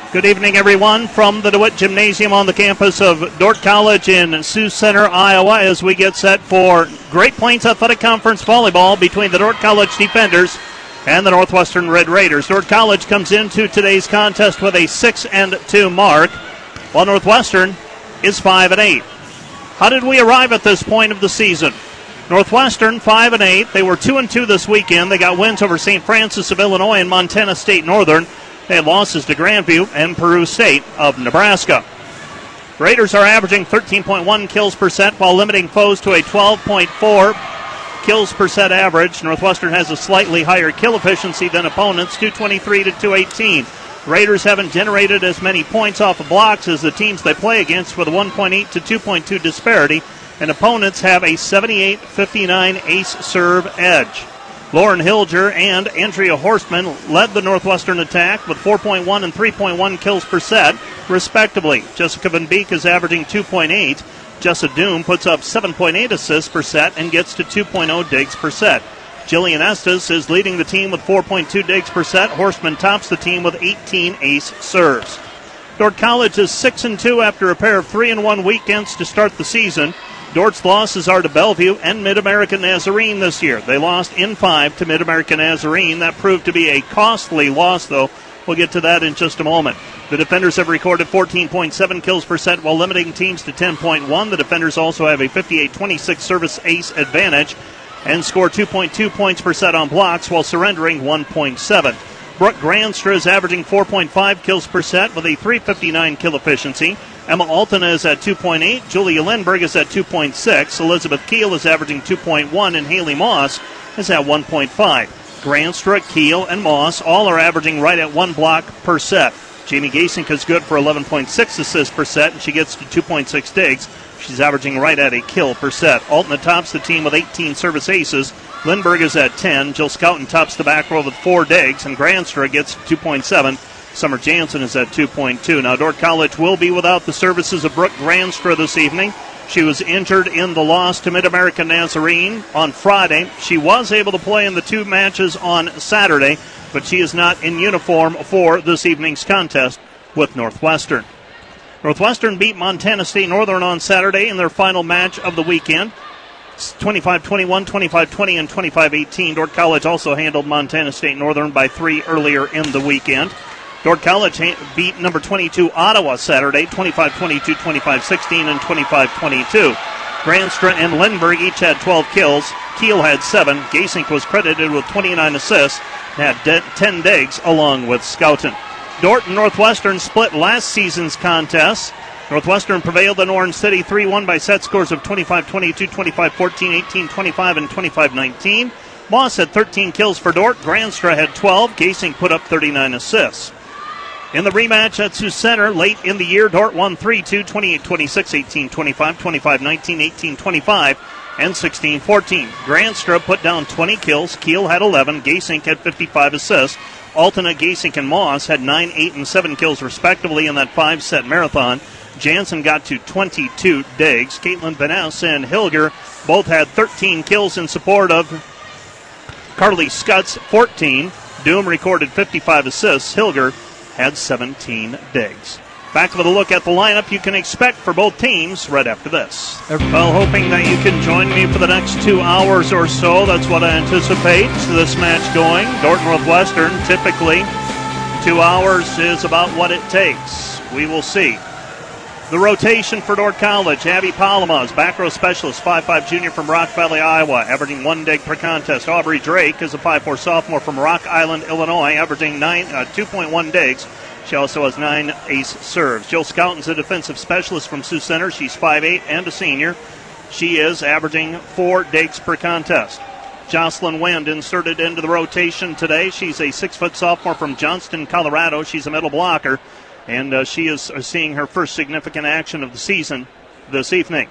Good evening, everyone, from the DeWitt Gymnasium on the campus of Dordt College in Sioux Center, Iowa, as we get set for Great Plains Athletic Conference volleyball between the Dordt College Defenders and the Northwestern Red Raiders. Dordt College comes into today's contest with a 6-2 mark, while Northwestern is 5-8. How did we arrive at this point of the season? Northwestern 5-8. They were 2-2 this weekend. They got wins over St. Francis of Illinois and Montana State Northern. They had losses to Grandview and Peru State of Nebraska. Raiders are averaging 13.1 kills per set while limiting foes to a 12.4 kills per set average. Northwestern has a slightly higher kill efficiency than opponents, 223 to 218. Raiders haven't generated as many points off of blocks as the teams they play against, with a 1.8 to 2.2 disparity, and opponents have a 78-59 ace serve edge. Lauren Hilger and Andrea Horstman led the Northwestern attack with 4.1 and 3.1 kills per set, respectively. Jessica Van Beek is averaging 2.8. Jessa Doom puts up 7.8 assists per set and gets to 2.0 digs per set. Jillian Estes is leading the team with 4.2 digs per set. Horstman tops the team with 18 ace serves. Dordt College is 6-2 after a pair of 3-1 weekends to start the season. Dordt's losses are to Bellevue and Mid-American Nazarene this year. They lost in 5 to Mid-American Nazarene. That proved to be a costly loss, though. We'll get to that in just a moment. The defenders have recorded 14.7 kills per set while limiting teams to 10.1. The defenders also have a 58-26 service ace advantage and score 2.2 points per set on blocks while surrendering 1.7. Brooke Granstra is averaging 4.5 kills per set with a 359 kill efficiency. Emma Altena is at 2.8. Julia Lindberg is at 2.6. Elizabeth Keel is averaging 2.1. And Haley Moss is at 1.5. Granstra, Keel, and Moss all are averaging right at 1 block per set. Jamie Gasink is good for 11.6 assists per set, and she gets to 2.6 digs. She's averaging right at a kill per set. Altena tops the team with 18 service aces. Lindberg is at 10. Jill Scouten tops the back row with 4 digs, and Granstra gets 2.7. Summer Jansen is at 2.2. Now, Dordt College will be without the services of Brooke Granstra this evening. She was injured in the loss to Mid-American Nazarene on Friday. She was able to play in the 2 matches on Saturday, but she is not in uniform for this evening's contest with Northwestern. Northwestern beat Montana State Northern on Saturday in their final match of the weekend. 25-21, 25-20, and 25-18. Dordt College also handled Montana State Northern by 3 earlier in the weekend. Dordt College beat number 22 Ottawa Saturday, 25-22, 25-16, and 25-22. Granstra and Lindberg each had 12 kills. Keel had 7. Gasink was credited with 29 assists and had 10 digs along with Scouten. Dordt and Northwestern split last season's contest. Northwestern prevailed in Orange City 3-1 by set scores of 25-22, 25-14, 18-25, and 25-19. Moss had 13 kills for Dordt. Granstra had 12. Gasink put up 39 assists. In the rematch at Sioux Center late in the year, Dordt won 3-2, 28-26, 18-25, 25-19, 18-25, and 16-14. Granstra put down 20 kills. Keel had 11. Gasink had 55 assists. Altena, Gasink, and Moss had 9, 8, and 7 kills respectively in that 5-set marathon. Jansen got to 22 digs. Caitlin Vaness and Hilger both had 13 kills in support of Carly Scutts, 14. Doom recorded 55 assists. Hilger had 17 digs. Back with a look at the lineup you can expect for both teams right after this. Well, hoping that you can join me for the next 2 hours or so. That's what I anticipate this match going. Dordt Northwestern, typically 2 hours is about what it takes. We will see. The rotation for Dordt College, Abby Palamas, back row specialist, 5'5 junior from Rock Valley, Iowa, averaging 1 dig per contest. Aubrey Drake is a 5'4 sophomore from Rock Island, Illinois, averaging 2.1 digs. She also has 9 ace serves. Jill Scouten's a defensive specialist from Sioux Center. She's 5'8 and a senior. She is averaging 4 digs per contest. Jocelyn Wind inserted into the rotation today. She's a 6-foot sophomore from Johnston, Colorado. She's a middle blocker. And she is seeing her first significant action of the season this evening.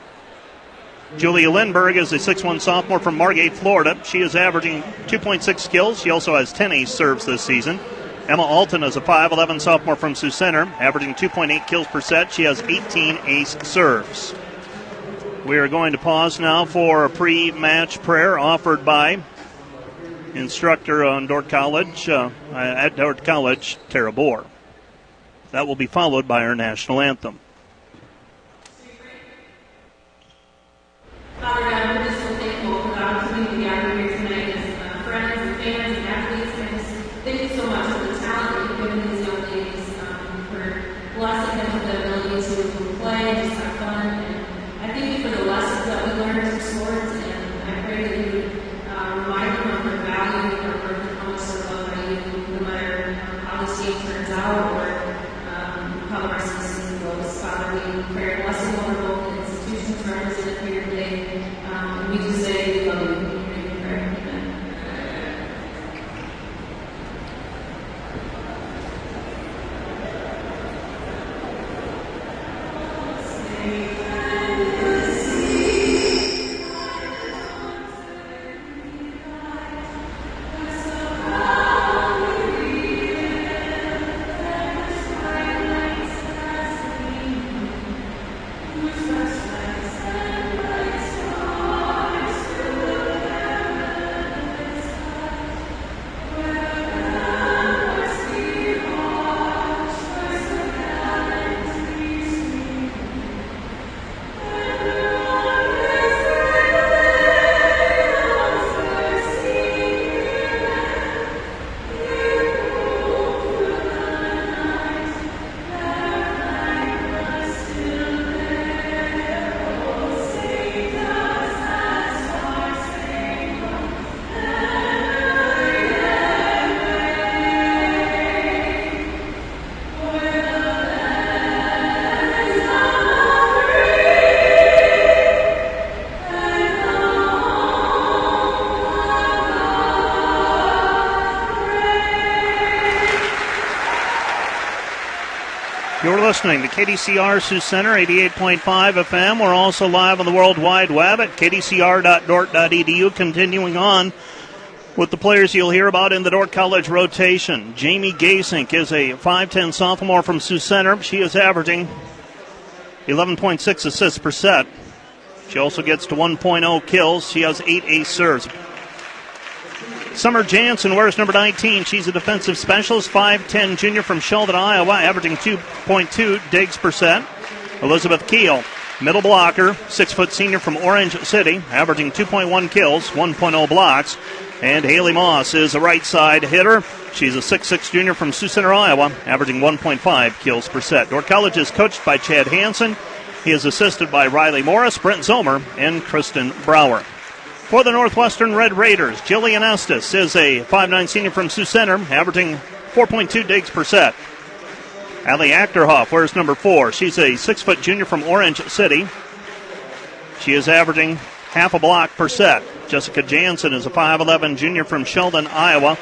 Julia Lindberg is a 6'1 sophomore from Margate, Florida. She is averaging 2.6 kills. She also has 10 ace serves this season. Emma Alton is a 5'11 sophomore from Sioux Center, averaging 2.8 kills per set. She has 18 ace serves. We are going to pause now for a pre-match prayer offered by instructor on Dordt College, at Dordt College, Tara Bohr. That will be followed by our national anthem. Father God, we're just so thankful for the opportunity to gather here tonight as friends and fans and athletes. And just thank you so much for the talent that you've given these young ladies, for blessing them with the ability to play and just have fun. And I thank you for the lessons that we learned through sports, and I pray that you would remind them of their value and their worth and how much they're loved by you, no matter how this game turns out or how the rest of the season goes. Father, we pray a blessing over both institutions represented here today. And we just say we love you. In your name we pray. Amen. You're listening to KDCR Sioux Center, 88.5 FM. We're also live on the World Wide Web at kdcr.dort.edu. Continuing on with the players you'll hear about in the Dordt College rotation. Jamie Gasink is a 5'10 sophomore from Sioux Center. She is averaging 11.6 assists per set. She also gets to 1.0 kills. She has 8 ace serves. Summer Jansen wears number 19. She's a defensive specialist, 5'10 junior from Sheldon, Iowa, averaging 2.2 digs per set. Elizabeth Keel, middle blocker, 6' senior from Orange City, averaging 2.1 kills, 1.0 blocks. And Haley Moss is a right side hitter. She's a 6'6 junior from Sioux Center, Iowa, averaging 1.5 kills per set. Dordt College is coached by Chad Hansen. He is assisted by Riley Morris, Brent Zomer, and Kristen Brower. For the Northwestern Red Raiders, Jillian Estes is a 5'9 senior from Sioux Center, averaging 4.2 digs per set. Allie Achterhoff wears number 4. She's a 6' junior from Orange City. She is averaging half a block per set. Jessica Jansen is a 5'11 junior from Sheldon, Iowa.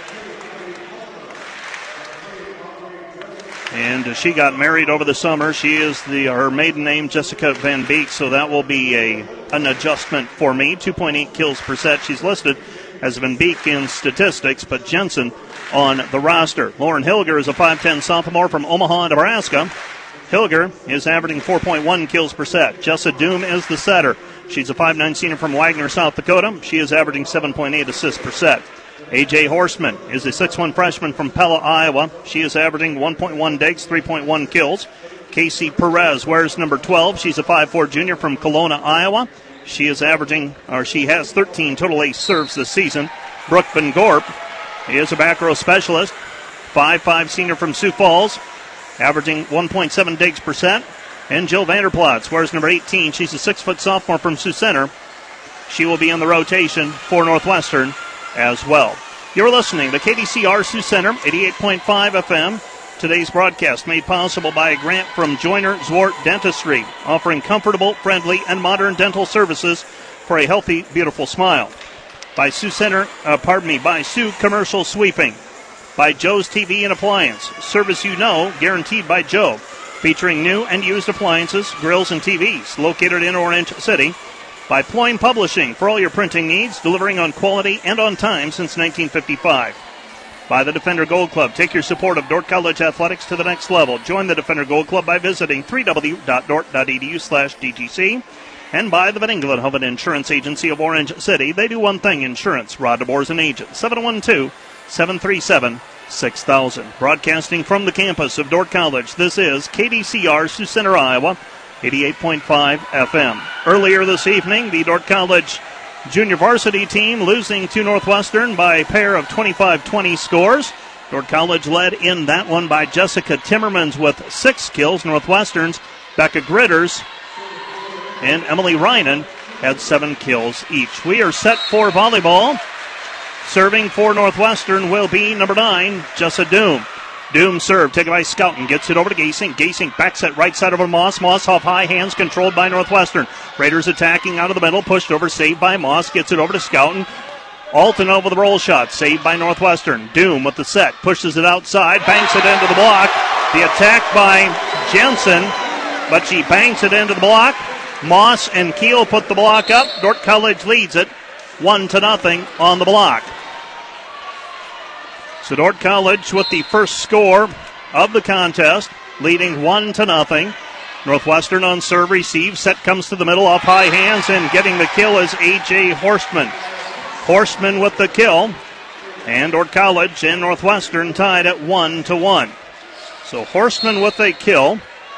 And she got married over the summer. She is her maiden name, Jessica Van Beek, so that will be an adjustment for me. 2.8 kills per set. She's listed as Van Beek in statistics, but Jensen on the roster. Lauren Hilger is a 5'10 sophomore from Omaha, Nebraska. Hilger is averaging 4.1 kills per set. Jessa Doom is the setter. She's a 5'9 senior from Wagner, South Dakota. She is averaging 7.8 assists per set. A.J. Horstman is a 6'1 freshman from Pella, Iowa. She is averaging 1.1 digs, 3.1 kills. Casey Perez wears number 12. She's a 5'4 junior from Kelowna, Iowa. She has 13 total ace serves this season. Brooke Van Gorp is a back row specialist, 5'5 senior from Sioux Falls, averaging 1.7 digs per set. And Jill Vanderplatz wears number 18. She's a 6' sophomore from Sioux Center. She will be in the rotation for Northwestern as well. You're listening to KDCR Sioux Center, 88.5 FM. Today's broadcast made possible by a grant from Joyner Zwart Dentistry, offering comfortable, friendly, and modern dental services for a healthy, beautiful smile. By Sioux Commercial Sweeping. By Joe's TV and Appliance. Service you know, guaranteed by Joe. Featuring new and used appliances, grills, and TVs. Located in Orange City. By Ployne Publishing for all your printing needs, delivering on quality and on time since 1955. By the Defender Gold Club. Take your support of Dordt College athletics to the next level. Join the Defender Gold Club by visiting www.dort.edu/DTC. And by the Van Engelen Hoven Insurance Agency of Orange City. They do one thing, insurance. Rod DeBoer's an agent. 712-737-3776. 6000. Broadcasting from the campus of Dordt College, this is KDCR Sioux Center, Iowa, 88.5 FM. Earlier this evening, the Dordt College junior varsity team losing to Northwestern by a pair of 25-20 scores. Dordt College led in that one by Jessica Timmermans with 6 kills. Northwestern's Becca Gritters and Emily Reinen had 7 kills each. We are set for volleyball. Serving for Northwestern will be number 9, Jessa Doom. Doom serve, taken by Scouten, gets it over to Gasing. Gasing back set right side over to Moss. Moss off high, hands controlled by Northwestern. Raiders attacking out of the middle, pushed over, saved by Moss, gets it over to Scouten. Alton over the roll shot, saved by Northwestern. Doom with the set, pushes it outside, banks it into the block. The attack by Jensen, but she banks it into the block. Moss and Keel put the block up. Dordt College leads it 1-0 on the block. So Dordt College with the first score of the contest, leading 1-0. Northwestern on serve, receive, set comes to the middle, off high hands, and getting the kill is A.J. Horstman. Horstman with the kill, and Dordt College and Northwestern tied at 1-1. So Horstman with a kill.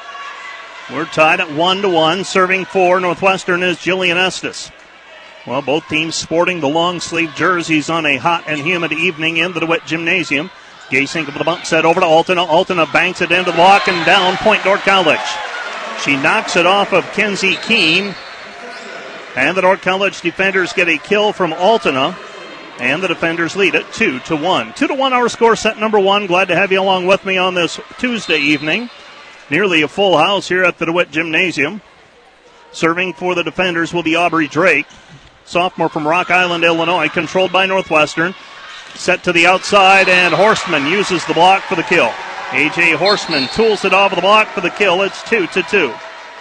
We're tied at 1-1. Serving for Northwestern is Jillian Estes. Well, both teams sporting the long-sleeve jerseys on a hot and humid evening in the DeWitt Gymnasium. Gasink with the bump set over to Altena. Altena banks it into the block and down, point Dordt College. She knocks it off of Kenzie Keene. And the Dordt College defenders get a kill from Altena. And the defenders lead it 2-1. 2-1 our score, set number 1. Glad to have you along with me on this Tuesday evening. Nearly a full house here at the DeWitt Gymnasium. Serving for the defenders will be Aubrey Drake. Sophomore from Rock Island, Illinois, controlled by Northwestern. Set to the outside, and Horstman uses the block for the kill. A.J. Horstman tools it off of the block for the kill. It's 2-2.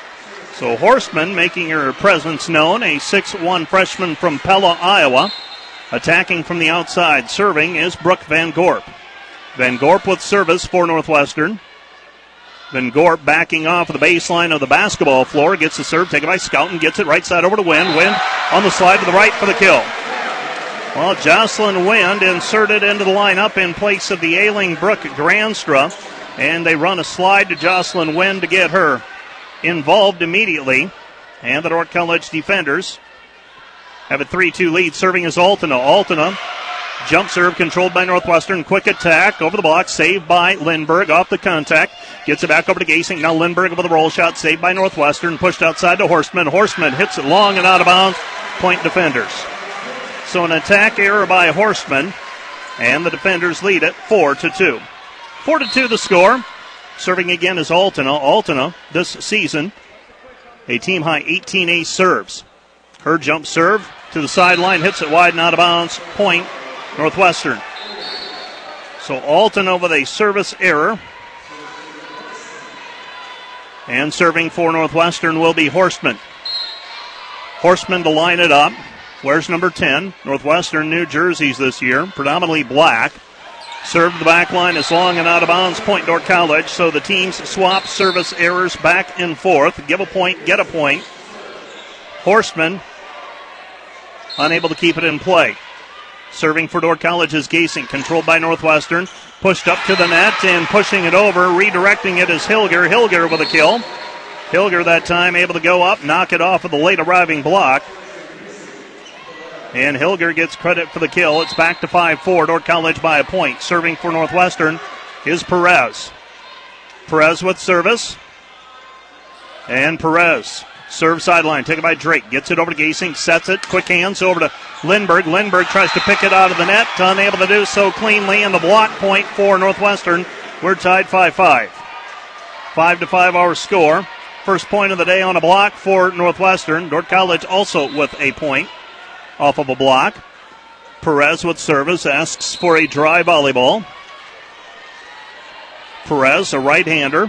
So Horstman making her presence known, a 6'1 freshman from Pella, Iowa. Attacking from the outside, serving is Brooke Van Gorp. Van Gorp with service for Northwestern. Van Gorp backing off of the baseline of the basketball floor. Gets the serve taken by Scouten. Gets it right side over to Wind. Wind on the slide to the right for the kill. Well, Jocelyn Wind inserted into the lineup in place of the ailing Brooke Granstra. And they run a slide to Jocelyn Wind to get her involved immediately. And the Dordt College defenders have a 3-2 lead. Serving is Altena. Altena. Jump serve controlled by Northwestern. Quick attack over the block. Saved by Lindberg off the contact. Gets it back over to Gasing. Now Lindberg over the roll shot. Saved by Northwestern. Pushed outside to Horstman. Horstman hits it long and out of bounds. Point defenders. So an attack error by Horstman. And the defenders lead it 4-2. 4-2 the score. Serving again is Altena. Altena this season a team high 18 ace serves. Her jump serve to the sideline. Hits it wide and out of bounds. Point Northwestern. So Altena with a service error. And serving for Northwestern will be Horstman. Horstman to line it up. Where's number 10? Northwestern new jerseys this year, predominantly black. Serve to the back line is long and out of bounds. Point Dordt College. So the teams swap service errors back and forth. Give a point, get a point. Horstman unable to keep it in play. Serving for Dordt College is Gasing, controlled by Northwestern. Pushed up to the net and pushing it over. Redirecting it is Hilger. Hilger with a kill. Hilger that time able to go up, knock it off of the late arriving block. And Hilger gets credit for the kill. It's back to 5-4. Dordt College by a point. Serving for Northwestern is Perez. Perez with service. And Perez. Serve sideline, taken by Drake. Gets it over to Gasing, sets it. Quick hands over to Lindberg. Lindberg tries to pick it out of the net. Unable to do so cleanly. And the block point for Northwestern. We're tied 5-5. 5-5 our score. First point of the day on a block for Northwestern. Dordt College also with a point off of a block. Perez with service asks for a dry volleyball. Perez, a right-hander.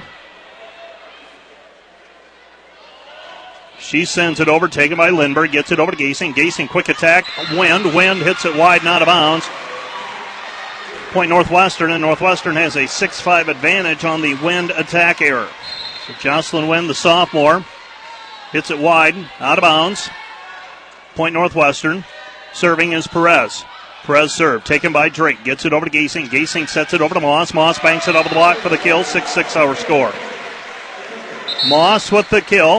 She sends it over, taken by Lindberg, gets it over to Gasing. Gasing, quick attack, Wind hits it wide and out of bounds. Point Northwestern, and Northwestern has a 6-5 advantage on the Wind attack error. So Jocelyn Wind, the sophomore, hits it wide, out of bounds. Point Northwestern. Serving is Perez. Perez serve, taken by Drake. Gets it over to Gasing. Gasing sets it over to Moss. Moss banks it over the block for the kill. 6-6 our score. Moss with the kill.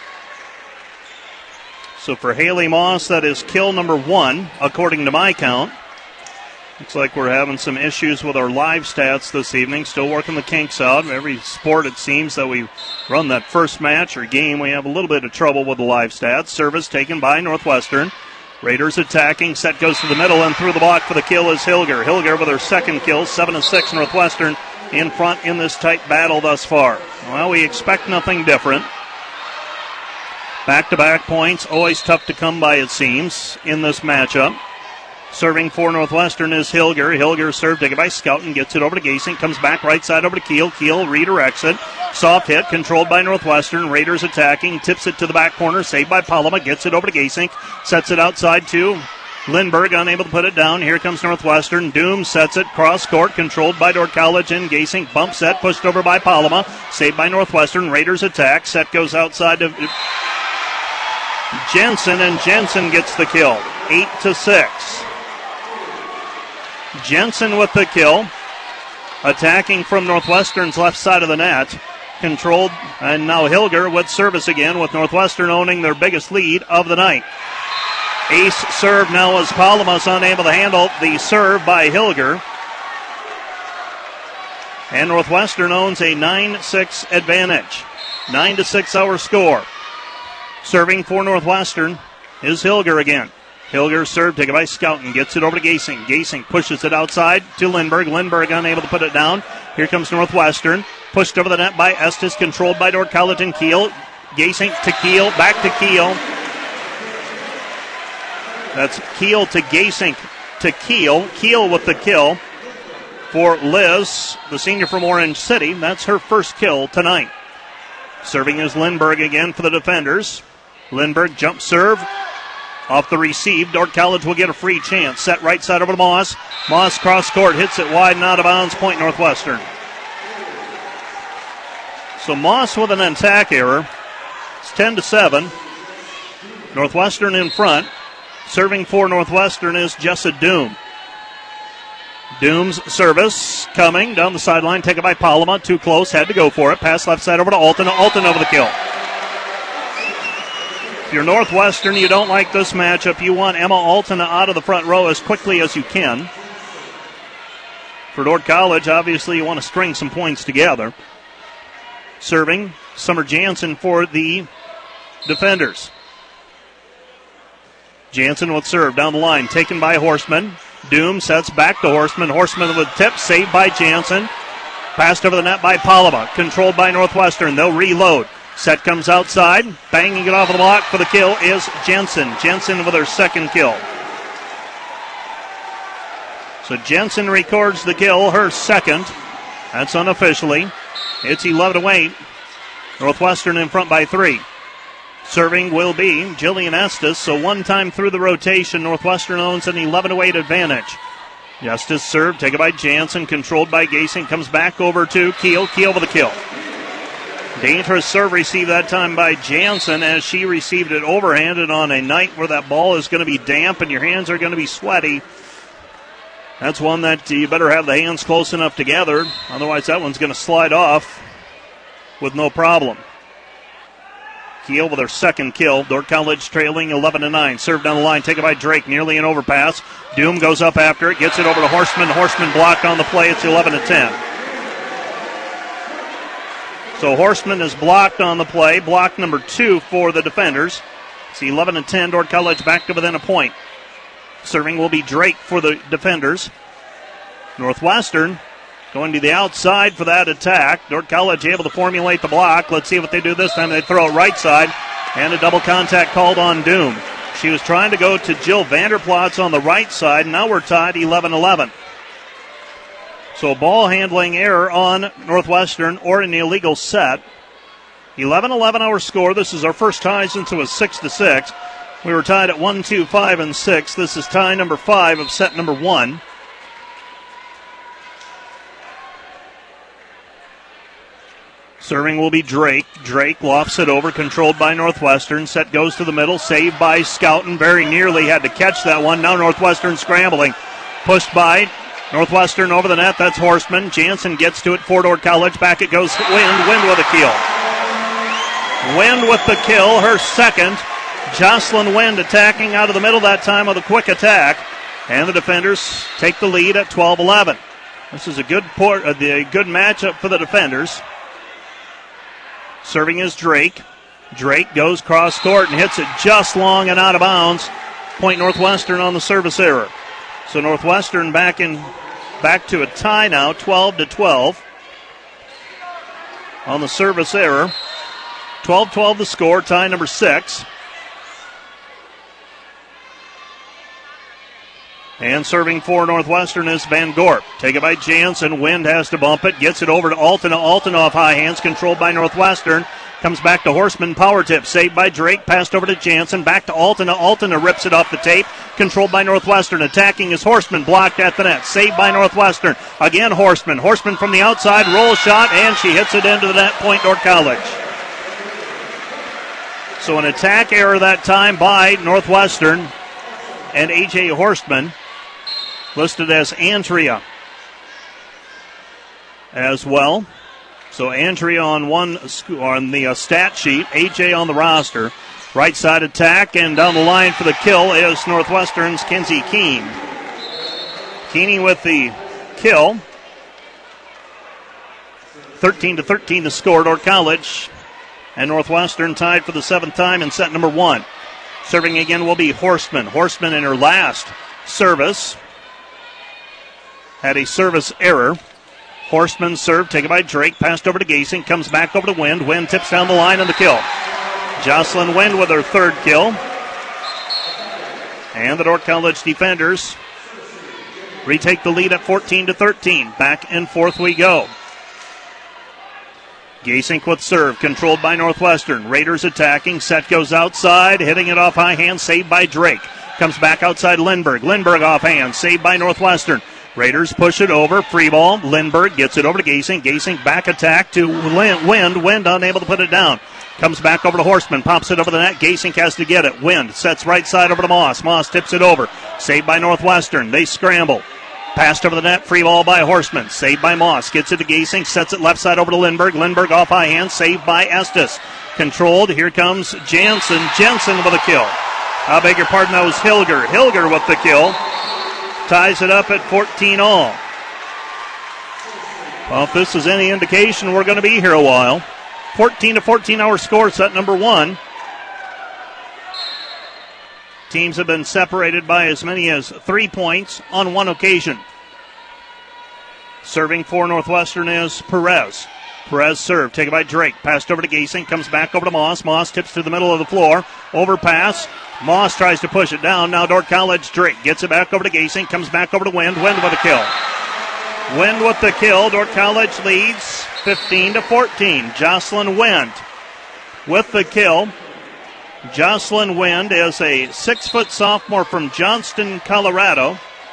So for Haley Moss, that is kill number 1, according to my count. Looks like we're having some issues with our live stats this evening. Still working the kinks out. Every sport, it seems, that we run that first match or game, we have a little bit of trouble with the live stats. Service taken by Northwestern. Raiders attacking. Set goes to the middle, and through the block for the kill is Hilger. Hilger with her second kill. 7-6 Northwestern in front in this tight battle thus far. Well, we expect nothing different. Back-to-back points, always tough to come by, it seems, in this matchup. Serving for Northwestern is Hilger. Hilger served, taken by Scouten, gets it over to Gasing, comes back right side over to Keel. Keel redirects it. Soft hit, controlled by Northwestern. Raiders attacking, tips it to the back corner, saved by Palama, gets it over to Gasing, sets it outside to Lindbergh, unable to put it down. Here comes Northwestern. Doom sets it cross court, controlled by Dordt College and Gasing. Bump set, pushed over by Palama, saved by Northwestern. Raiders attack. Set goes outside to Jensen, and Jensen gets the kill. 8-6. Jensen with the kill. Attacking from Northwestern's left side of the net. Controlled, and now Hilger with service again, with Northwestern owning their biggest lead of the night. Ace serve now as Palama's unable to handle the serve by Hilger. And Northwestern owns a 9-6 advantage. 9-6 our score. Serving for Northwestern is Hilger again. Hilger serve taken by Scouten. Gets it over to Gasing. Gasing pushes it outside to Lindbergh. Lindbergh unable to put it down. Here comes Northwestern. Pushed over the net by Estes. Controlled by Dordt College and Keel. Gasing to Keel. Back to Keel. That's Keel to Gasing to Keel. Keel with the kill for Liz, the senior from Orange City. That's her first kill tonight. Serving is Lindbergh again for the defenders. Lindbergh jump serve. Off the receive. Dordt College will get a free chance. Set right side over to Moss. Moss cross court. Hits it wide and out of bounds. Point Northwestern. So Moss with an attack error. It's 10-7. Northwestern in front. Serving for Northwestern is Jessa Doom. Doom's service coming down the sideline. Taken by Palama. Too close. Had to go for it. Pass left side over to Alton. Alton over the kill. If you're Northwestern, you don't like this matchup. You want Emma Alton out of the front row as quickly as you can. For Dordt College, obviously, you want to string some points together. Serving, Summer Jansen for the defenders. Jansen with serve down the line, taken by Horstman. Doom sets back to Horstman. Horstman with tip, saved by Jansen. Passed over the net by Palama, controlled by Northwestern. They'll reload. Set comes outside, banging it off the block for the kill is Jensen. Jensen with her second kill. So Jensen records the kill, her second. That's unofficially. It's 11-8. Northwestern in front by 3. Serving will be Jillian Estes. So one time through the rotation, Northwestern owns an 11-8 advantage. Estes serve, taken by Jansen, controlled by Gasing. Comes back over to Keel. Keel with the kill. Dangerous serve received that time by Jansen as she received it overhanded on a night where that ball is going to be damp and your hands are going to be sweaty. That's one that you better have the hands close enough together. Otherwise, that one's going to slide off with no problem. Keel with her second kill. Dordt College trailing 11-9. Serve down the line, taken by Drake. Nearly an overpass. Doom goes up after it. Gets it over to Horstman. Horstman blocked on the play. It's 11-10. So Horstman is blocked on the play. Block number 2 for the defenders. It's 11-10. Dordt College back to within a point. Serving will be Drake for the defenders. Northwestern going to the outside for that attack. Dordt College able to formulate the block. Let's see what they do this time. They throw it right side, and a double contact called on Doom. She was trying to go to Jill Vanderplatz on the right side. Now we're tied 11-11. So ball handling error on Northwestern or an illegal set. 11-11 our score. This is our first tie since it was 6-6. We were tied at 1, 2, 5, and 6. This is tie number 5 of set number 1. Serving will be Drake. Drake lofts it over, controlled by Northwestern. Set goes to the middle, saved by Scouten. Very nearly had to catch that one. Now Northwestern scrambling. Pushed by Northwestern over the net. That's Horstman. Jansen gets to it for Dordt College. Back it goes. Wind with a kill. Wind with the kill, her second. Jocelyn Wind attacking out of the middle that time with a quick attack. And the defenders take the lead at 12-11. This is a good matchup for the defenders. Serving is Drake. Drake goes cross court and hits it just long and out of bounds. Point Northwestern on the service error. So Northwestern back to a tie now, 12-12. On the service error. 12-12 the score, tie number 6. And serving for Northwestern is Van Gorp. Take it by Jansen. Wind has to bump it. Gets it over to Altena. Altena off high hands, controlled by Northwestern. Comes back to Horstman. Power tip. Saved by Drake. Passed over to Jansen. Back to Altena. Altena rips it off the tape. Controlled by Northwestern. Attacking is Horstman. Blocked at the net. Saved by Northwestern. Again Horstman. Horstman from the outside. Roll shot. And she hits it into the net. Point Dordt College. So an attack error that time by Northwestern. And A.J. Horstman. Listed as Andrea as well. So Andrea on the stat sheet, AJ on the roster. Right side attack, and down the line for the kill is Northwestern's Kenzie Keene. Keene with the kill. 13-13 to score. Dordt College and Northwestern tied for the 7th time in set number 1. Serving again will be Horstman. Horstman in her last service had a service error. Horstman serve, taken by Drake, passed over to Gasing, comes back over to Wind. Wind tips down the line on the kill. Jocelyn Wind with her 3rd kill. And the Dordt College defenders retake the lead at 14-13. Back and forth we go. Gasink with serve, controlled by Northwestern. Raiders attacking, set goes outside, hitting it off high hand, saved by Drake. Comes back outside Lindbergh. Lindbergh off hand, saved by Northwestern. Raiders push it over. Free ball. Lindbergh gets it over to Gasing. Gasing back attack to Wind. Wind unable to put it down. Comes back over to Horstman. Pops it over the net. Gasing has to get it. Wind sets right side over to Moss. Moss tips it over. Saved by Northwestern. They scramble. Passed over the net. Free ball by Horstman. Saved by Moss. Gets it to Gasing. Sets it left side over to Lindbergh. Lindbergh off high hand. Saved by Estes. Controlled. Here comes Jansen. Jensen with a kill. I beg your pardon. That was Hilger. Hilger with the kill. Ties it up at 14 all. Well, if this is any indication, we're going to be here a while. 14-14 our score, set number 1. Teams have been separated by as many as 3 points on one occasion. Serving for Northwestern is Perez. Perez served, taken by Drake. Passed over to Gasing, comes back over to Moss. Moss tips to the middle of the floor. Overpass. Moss tries to push it down. Now Dordt College. Drake gets it back over to Gasing. Comes back over to Wind. Wind with a kill. Wind with the kill. Dordt College leads 15-14. Jocelyn Wind with the kill. Jocelyn Wind is a 6-foot sophomore from Johnston, Colorado.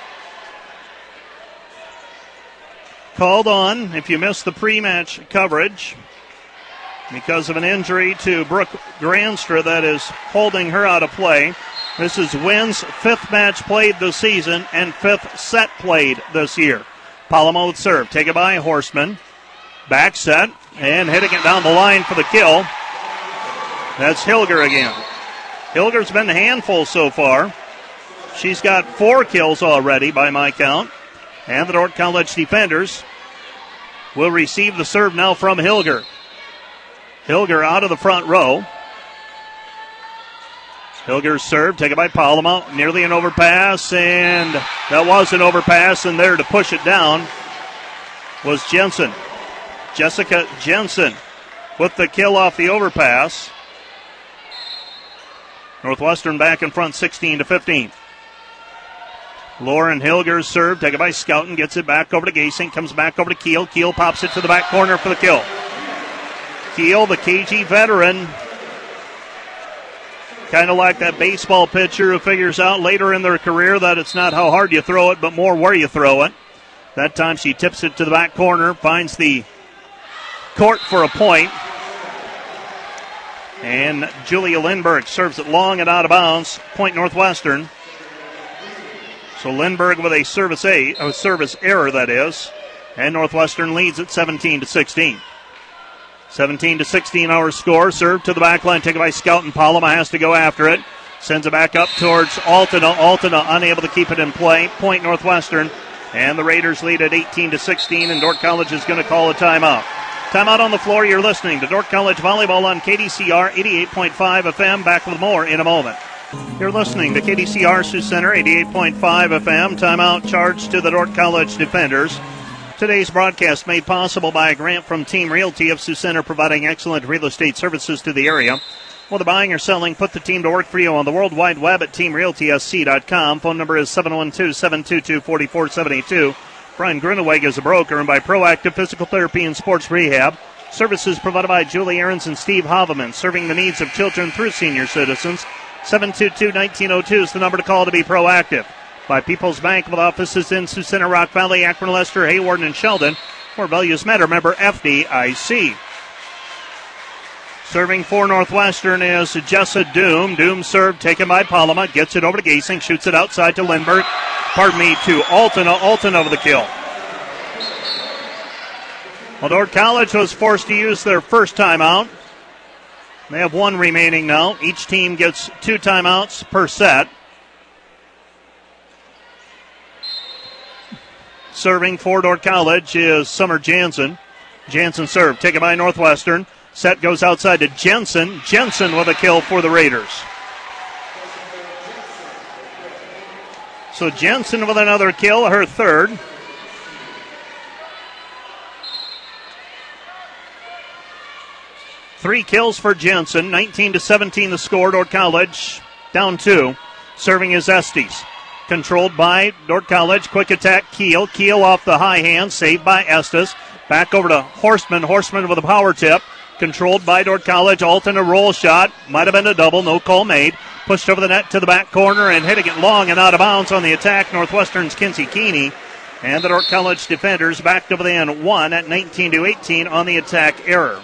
Called on, if you missed the pre-match coverage, because of an injury to Brooke Granstra that is holding her out of play. This is Wynn's 5th match played this season and 5th set played this year. Palamo with serve. Take it by Horstman. Back set and hitting it down the line for the kill. That's Hilger again. Hilger's been a handful so far. She's got 4 kills already by my count. And the Dordt College defenders will receive the serve now from Hilger. Hilger out of the front row. Hilger's serve, taken by Paloma. Nearly an overpass, and that was an overpass, and there to push it down was Jensen. Jessica Jensen with the kill off the overpass. Northwestern back in front 16-15. Lauren Hilger's serve, taken by Scouten, gets it back over to Gasing, comes back over to Keel. Keel pops it to the back corner for the kill. Keel, the KG veteran, kind of like that baseball pitcher who figures out later in their career that it's not how hard you throw it, but more where you throw it. That time she tips it to the back corner, finds the court for a point. And Julia Lindbergh serves it long and out of bounds. Point Northwestern. So Lindbergh with a service error, that is. And Northwestern leads at 17-16. 17-16 our score. Serve to the back line, taken by Scouten. Palama has to go after it. Sends it back up towards Altena. Altena unable to keep it in play. Point Northwestern. And the Raiders lead at 18-16, and Dordt College is going to call a timeout. Timeout on the floor. You're listening to Dordt College Volleyball on KDCR 88.5 FM. Back with more in a moment. You're listening to KDCR Sioux Center 88.5 FM. Timeout charged to the Dordt College defenders. Today's broadcast made possible by a grant from Team Realty of Sioux Center, providing excellent real estate services to the area. Whether buying or selling, put the team to work for you on the World Wide Web at TeamRealtySC.com. Phone number is 712-722-4472. Brian Gruneweg is a broker, and by Proactive Physical Therapy and Sports Rehab. Services provided by Julie Ahrens and Steve Haveman, serving the needs of children through senior citizens. 722-1902 is the number to call to be proactive. By People's Bank with offices in Sioux Center, Rock Valley, Akron, Lester, Hayward, and Sheldon. Where values matter, member FDIC. Serving for Northwestern is Jessa Doom. Doom served, taken by Palama. Gets it over to Gasing. Shoots it outside to Lindbergh. To Altena. Altena with the kill. Well, Dordt College was forced to use their first timeout. They have one remaining now. Each team gets 2 timeouts per set. Serving for Dordt College is Summer Jansen. Jansen served, taken by Northwestern. Set goes outside to Jensen. Jensen with a kill for the Raiders. So Jensen with another kill, her third. Three kills for Jensen. 19-17 the score. Dordt College down 2. Serving is Estes. Controlled by Dordt College. Quick attack, Keel. Keel off the high hand. Saved by Estes. Back over to Horstman. Horstman with a power tip. Controlled by Dordt College. Alton a roll shot. Might have been a double. No call made. Pushed over the net to the back corner and hitting it long and out of bounds on the attack. Northwestern's Kinsey Keeney. And the Dordt College defenders backed up within 1 at 19-18 on the attack error.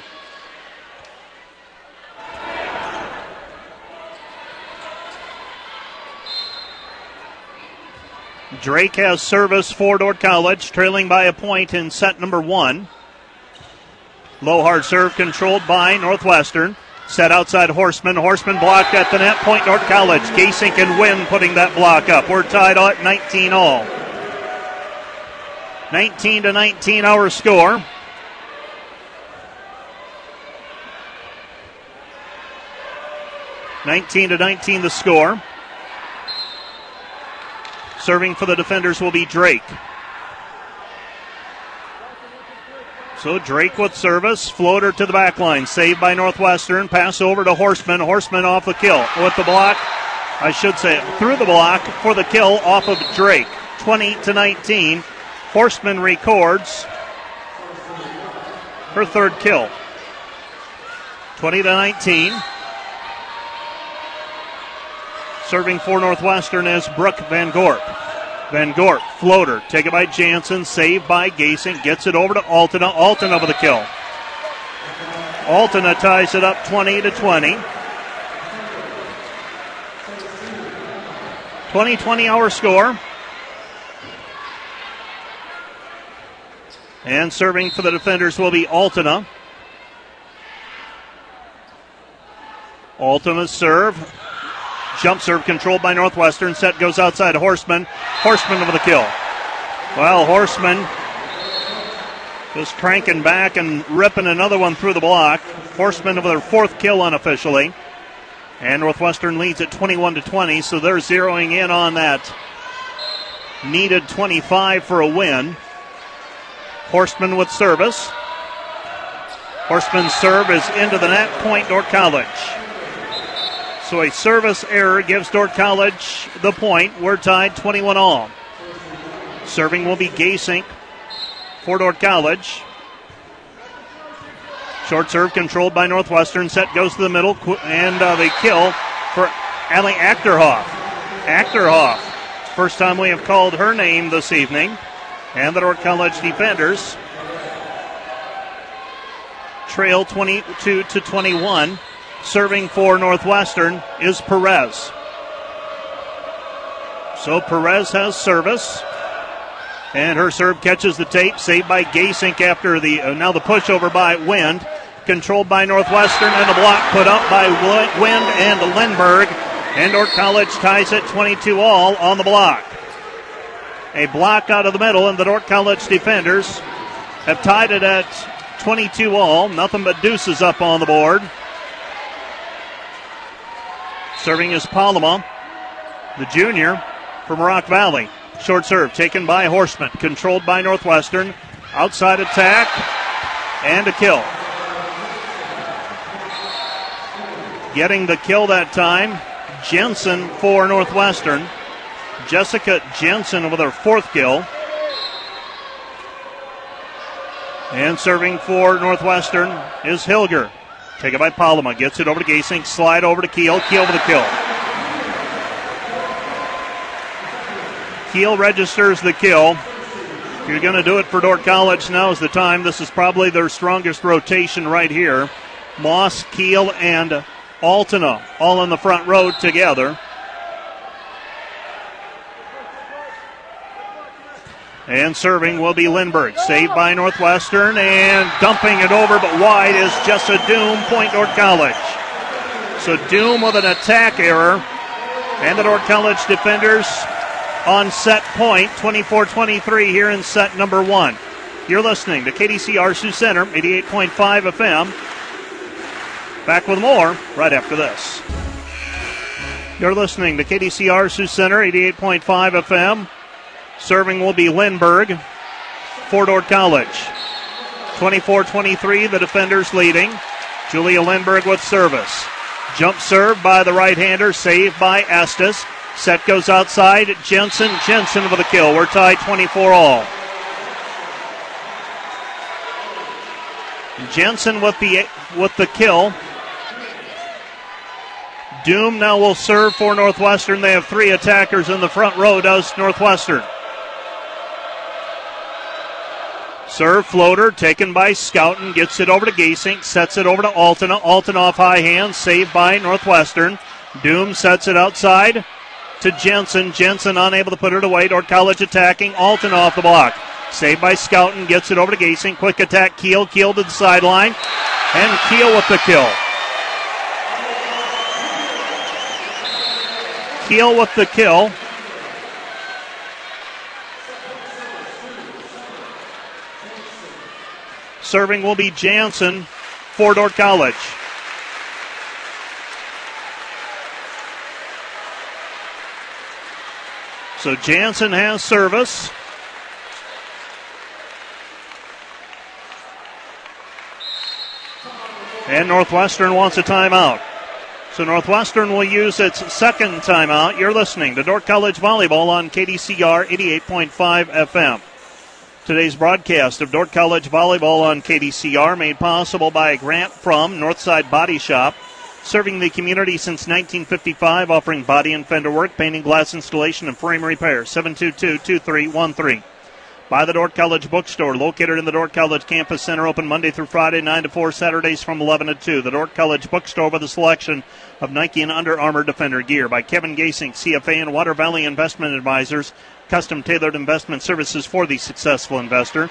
Drake has service for Dordt College, trailing by a point in set number 1. Low hard serve controlled by Northwestern. Set outside Horstman. Horstman blocked at the net. Point Dordt College. Gasink and Wynn putting that block up. We're tied at 19 all. 19-19 our score. (19-19) the score. Serving for the defenders will be Drake. So Drake with service. Floater to the back line. Saved by Northwestern. Pass over to Horstman. Horstman off the kill. With the block. I should say through the block for the kill off of Drake. 20-19. Horstman records her third kill. 20-19. Serving for Northwestern is Brooke Van Gorp. Van Gorp, floater, taken by Jansen, saved by Gasing, gets it over to Altena. Altena with a kill. Altena ties it up 20-20. 20-20 our score. And serving for the defenders will be Altena. Altena's serve. Jump serve controlled by Northwestern. Set goes outside Horstman. Horstman with a kill. Well, Horstman just cranking back and ripping another one through the block. Horstman with her fourth kill unofficially. And Northwestern leads at 21-20, so they're zeroing in on that needed 25 for a win. Horstman with service. Horstman's serve is into the net. Point Dordt College. So a service error gives Dordt College the point. We're tied 21 all. Serving will be Gasink for Dordt College. Short serve controlled by Northwestern. Set goes to the middle. And the kill for Allie Achterhoff. Achterhoff. First time we have called her name this evening. And the Dordt College defenders trail 22-21. Serving for Northwestern is Perez. So Perez has service. And her serve catches the tape, saved by Gasink after the now the pushover by Wind. Controlled by Northwestern, and the block put up by Wind and Lindbergh. And Dordt College ties it 22-all on the block. A block out of the middle, and the Dordt College defenders have tied it at 22-all. Nothing but deuces up on the board. Serving is Palama, the junior from Rock Valley. Short serve taken by Horseman, controlled by Northwestern. Outside attack, and a kill. Getting the kill that time, Jensen for Northwestern. Jessica Jensen with her fourth kill. And serving for Northwestern is Hilger. Taken by Palama, gets it over to Gasink, slide over to Keel. Keel with a kill. Keel registers the kill. If you're going to do it for Dordt College, now is the time. This is probably their strongest rotation right here. Moss, Keel, and Altena all in the front row together. And serving will be Lindbergh. Saved by Northwestern, and dumping it over but wide is Jessa Doom, point Dordt College. So Doom with an attack error. And the Dordt College defenders on set point, 24-23 here in set number one. You're listening to KDCR Sioux Center, 88.5 FM. Back with more right after this. You're listening to KDCR Sioux Center, 88.5 FM. Serving will be Lindbergh for Dordt College. 24-23, the defenders leading. Julia Lindbergh with service. Jump serve by the right-hander, saved by Estes. Set goes outside. Jensen with a kill. We're tied 24-all. Jensen with the kill. Doom now will serve for Northwestern. They have three attackers in the front row, does Northwestern. Serve floater taken by Scouten. Gets it over to Gasink. Sets it over to Altena. Altena off high hands. Saved by Northwestern. Doom sets it outside to Jensen. Jensen unable to put it away. Dordt College attacking. Altena off the block. Saved by Scouten. Gets it over to Gasink. Quick attack. Keel. Keel to the sideline. And Keel with the kill. Keel with the kill. Serving will be Jansen for Dordt College. So Jansen has service. And Northwestern wants a timeout. So Northwestern will use its second timeout. You're listening to Dordt College Volleyball on KDCR 88.5 FM. Today's broadcast of Dordt College Volleyball on KDCR made possible by a grant from Northside Body Shop, serving the community since 1955, offering body and fender work, painting, glass installation, and frame repair. 722-2313. By the Dordt College Bookstore, located in the Dordt College Campus Center, open Monday through Friday, 9 to 4, Saturdays from 11 to 2. The Dordt College Bookstore with a selection of Nike and Under Armour Defender gear. By Kevin Gasink, CFA and Water Valley Investment Advisors, custom tailored investment services for the successful investor.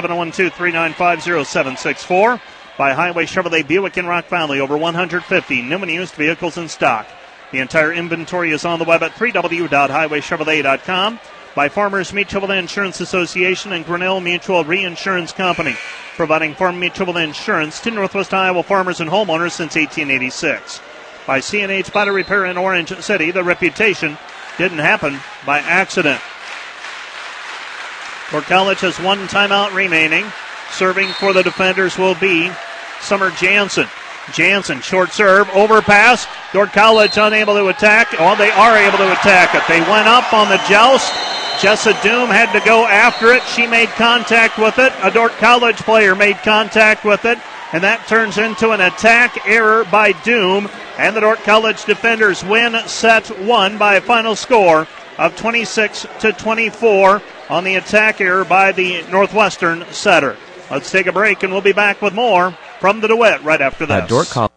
712-395-0764. By Highway Chevrolet Buick in Rock Valley, over 150 new and used vehicles in stock. The entire inventory is on the web at www.highwaychevrolet.com. By Farmers Mutual Insurance Association and Grinnell Mutual Reinsurance Company, providing farm mutual insurance to Northwest Iowa farmers and homeowners since 1886. By C&H Body Repair in Orange City, the reputation didn't happen by accident. Dordt College has one timeout remaining. Serving for the defenders will be Summer Jansen. Jansen, short serve, overpass. Dordt College unable to attack. Well, they are able to attack it. They went up on the joust. Jessa Doom had to go after it. She made contact with it. A Dordt College player made contact with it. And that turns into an attack error by Doom. And the Dordt College defenders win set one by a final score of 26-24 on the attack error by the Northwestern setter. Let's take a break, and we'll be back with more from the DeWitt right after this. Dordt College.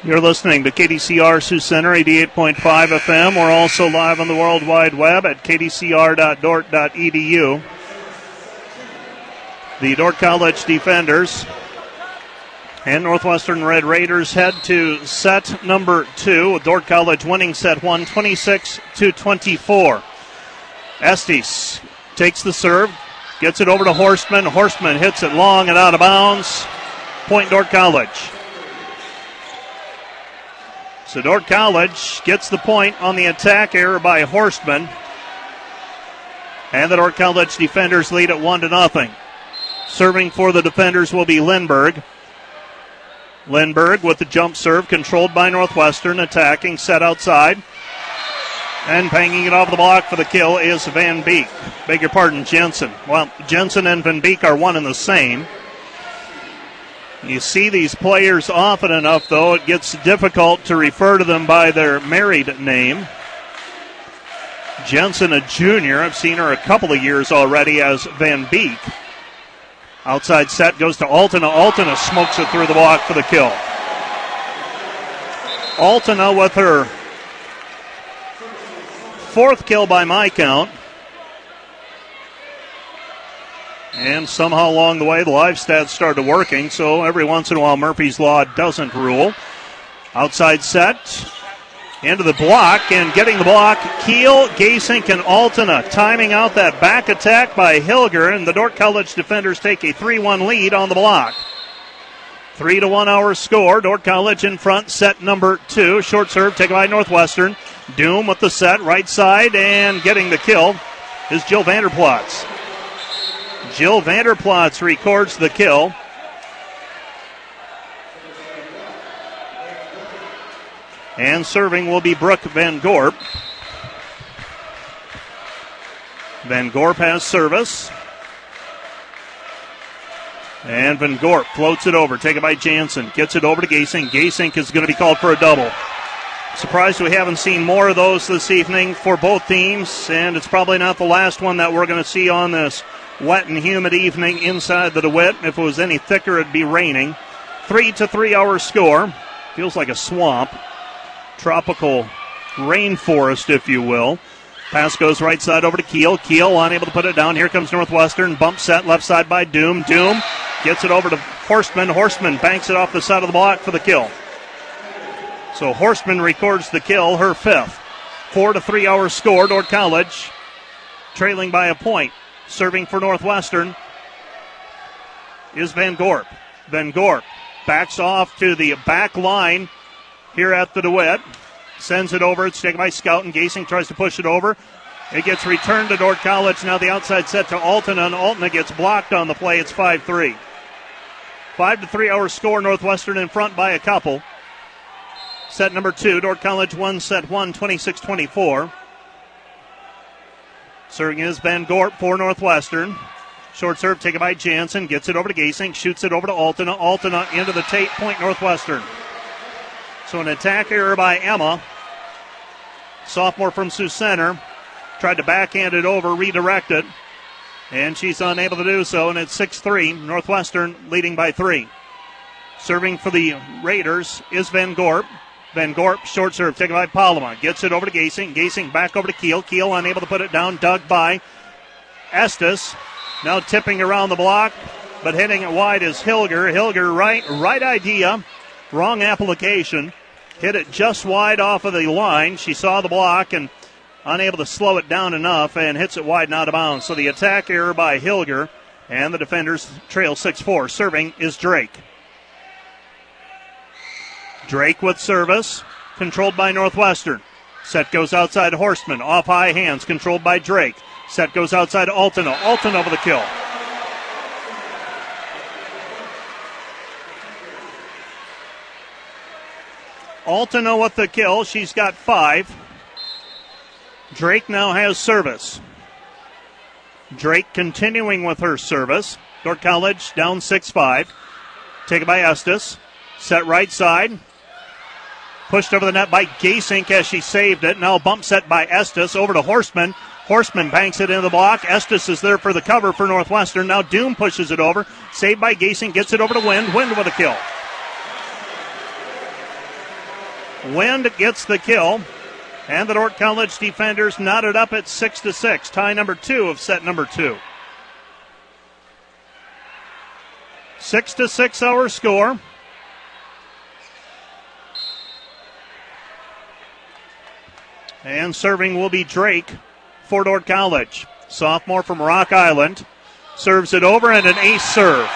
You're listening to KDCR Sioux Center, 88.5 FM. We're also live on the World Wide Web at kdcr.dort.edu. The Dordt College defenders and Northwestern Red Raiders head to set number 2, with Dordt College winning set 1, 26-24. Estes takes the serve, gets it over to Horstman. Horstman hits it long and out of bounds. Point Dordt College. So Dordt College gets the point on the attack error by Horstman. And the Dordt College defenders lead at 1-0. Serving for the defenders will be Lindbergh. Lindbergh with the jump serve, controlled by Northwestern, attacking, set outside. And banging it off the block for the kill is Van Beek. Beg your pardon, Jensen. Well, Jensen and Van Beek are one and the same. You see these players often enough, though, it gets difficult to refer to them by their married name. Jensen, a junior. I've seen her a couple of years already as Van Beek. Outside set goes to Altena. Altena smokes it through the block for the kill. Altena with her 4th kill by my count. And somehow along the way, the live stats started working, so every once in a while Murphy's Law doesn't rule. Outside set, into the block, and getting the block, Keel, Gasink, and Altena. Timing out that back attack by Hilger, and the Dordt College defenders take a 3-1 lead on the block. 3-1 our score. Dordt College in front, set number 2. Short serve taken by Northwestern. Doom with the set, right side, and getting the kill is Jill Vanderplatz. Jill Vanderplatz records the kill. And serving will be Brooke Van Gorp. Van Gorp has service. And Van Gorp floats it over, taken by Jansen. Gets it over to Gasink. Gasink is going to be called for a double. Surprised we haven't seen more of those this evening for both teams, and it's probably not the last one that we're going to see on this wet and humid evening inside the DeWitt. If it was any thicker, it'd be raining. 3-3 our score. Feels like a swamp. Tropical rainforest, if you will. Pass goes right side over to Keel. Keel unable to put it down. Here comes Northwestern. Bump set left side by Doom. Doom gets it over to Horstman. Horstman banks it off the side of the block for the kill. So Horstman records the kill, her 5th. 4-3 our score. Dordt College trailing by a point. Serving for Northwestern is Van Gorp. Van Gorp backs off to the back line here at the DeWitt. Sends it over. It's taken by Scout, and Gasink tries to push it over. It gets returned to Dordt College. Now the outside set to Altena, and Altena gets blocked on the play. It's 5-3. 5-3 our score. Northwestern in front by a couple. Set number 2. Dordt College won set 1, 26-24. Serving is Van Gorp for Northwestern. Short serve taken by Jansen. Gets it over to Gasink. Shoots it over to Altena. Altena into the tape. Point Northwestern. So an attack error by Emma. Sophomore from Sioux Center. Tried to backhand it over, redirect it. And she's unable to do so. And it's 6-3. Northwestern leading by 3. Serving for the Raiders is Van Gorp. Van Gorp, short serve taken by Paloma. Gets it over to Gasink. Gasink back over to Keel. Keel unable to put it down. Dug by Estes. Now tipping around the block, but hitting it wide is Hilger. Hilger, right idea. Wrong application. Hit it just wide off of the line. She saw the block and unable to slow it down enough and hits it wide and out of bounds. So the attack error by Hilger, and the defenders trail 6-4. Serving is Drake. Drake with service, controlled by Northwestern. Set goes outside Horstman, off high hands, controlled by Drake. Set goes outside Altena. Altena over the kill. Altena with the kill. She's got 5. Drake now has service. Drake continuing with her service. Dordt College down 6-5. Taken by Estes. Set right side. Pushed over the net by Gasink as she saved it. Now bump set by Estes over to Horstman. Horstman banks it into the block. Estes is there for the cover for Northwestern. Now Doom pushes it over. Saved by Gasink. Gets it over to Wind. Wind with a kill. Wind gets the kill. And the Dordt College defenders knotted up at 6-6. Tie number 2 of set number 2. 6-6 our score. And serving will be Drake for Dordt College. Sophomore from Rock Island. Serves it over and an ace serve.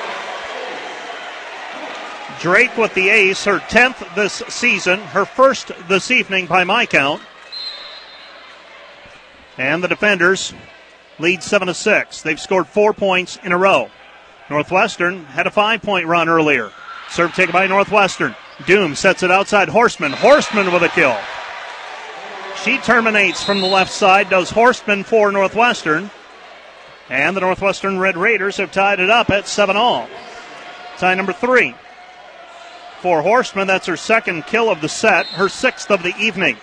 Drake with the ace, her 10th this season, her first this evening by my count. And the defenders lead 7-6. They've scored 4 points in a row. Northwestern had a 5-point run earlier. Serve taken by Northwestern. Doom sets it outside Horstman. Horstman with a kill. She terminates from the left side, does Horstman for Northwestern. And the Northwestern Red Raiders have tied it up at 7-all. Tie number 3. For Horstman, that's her second kill of the set, her 6th of the evening.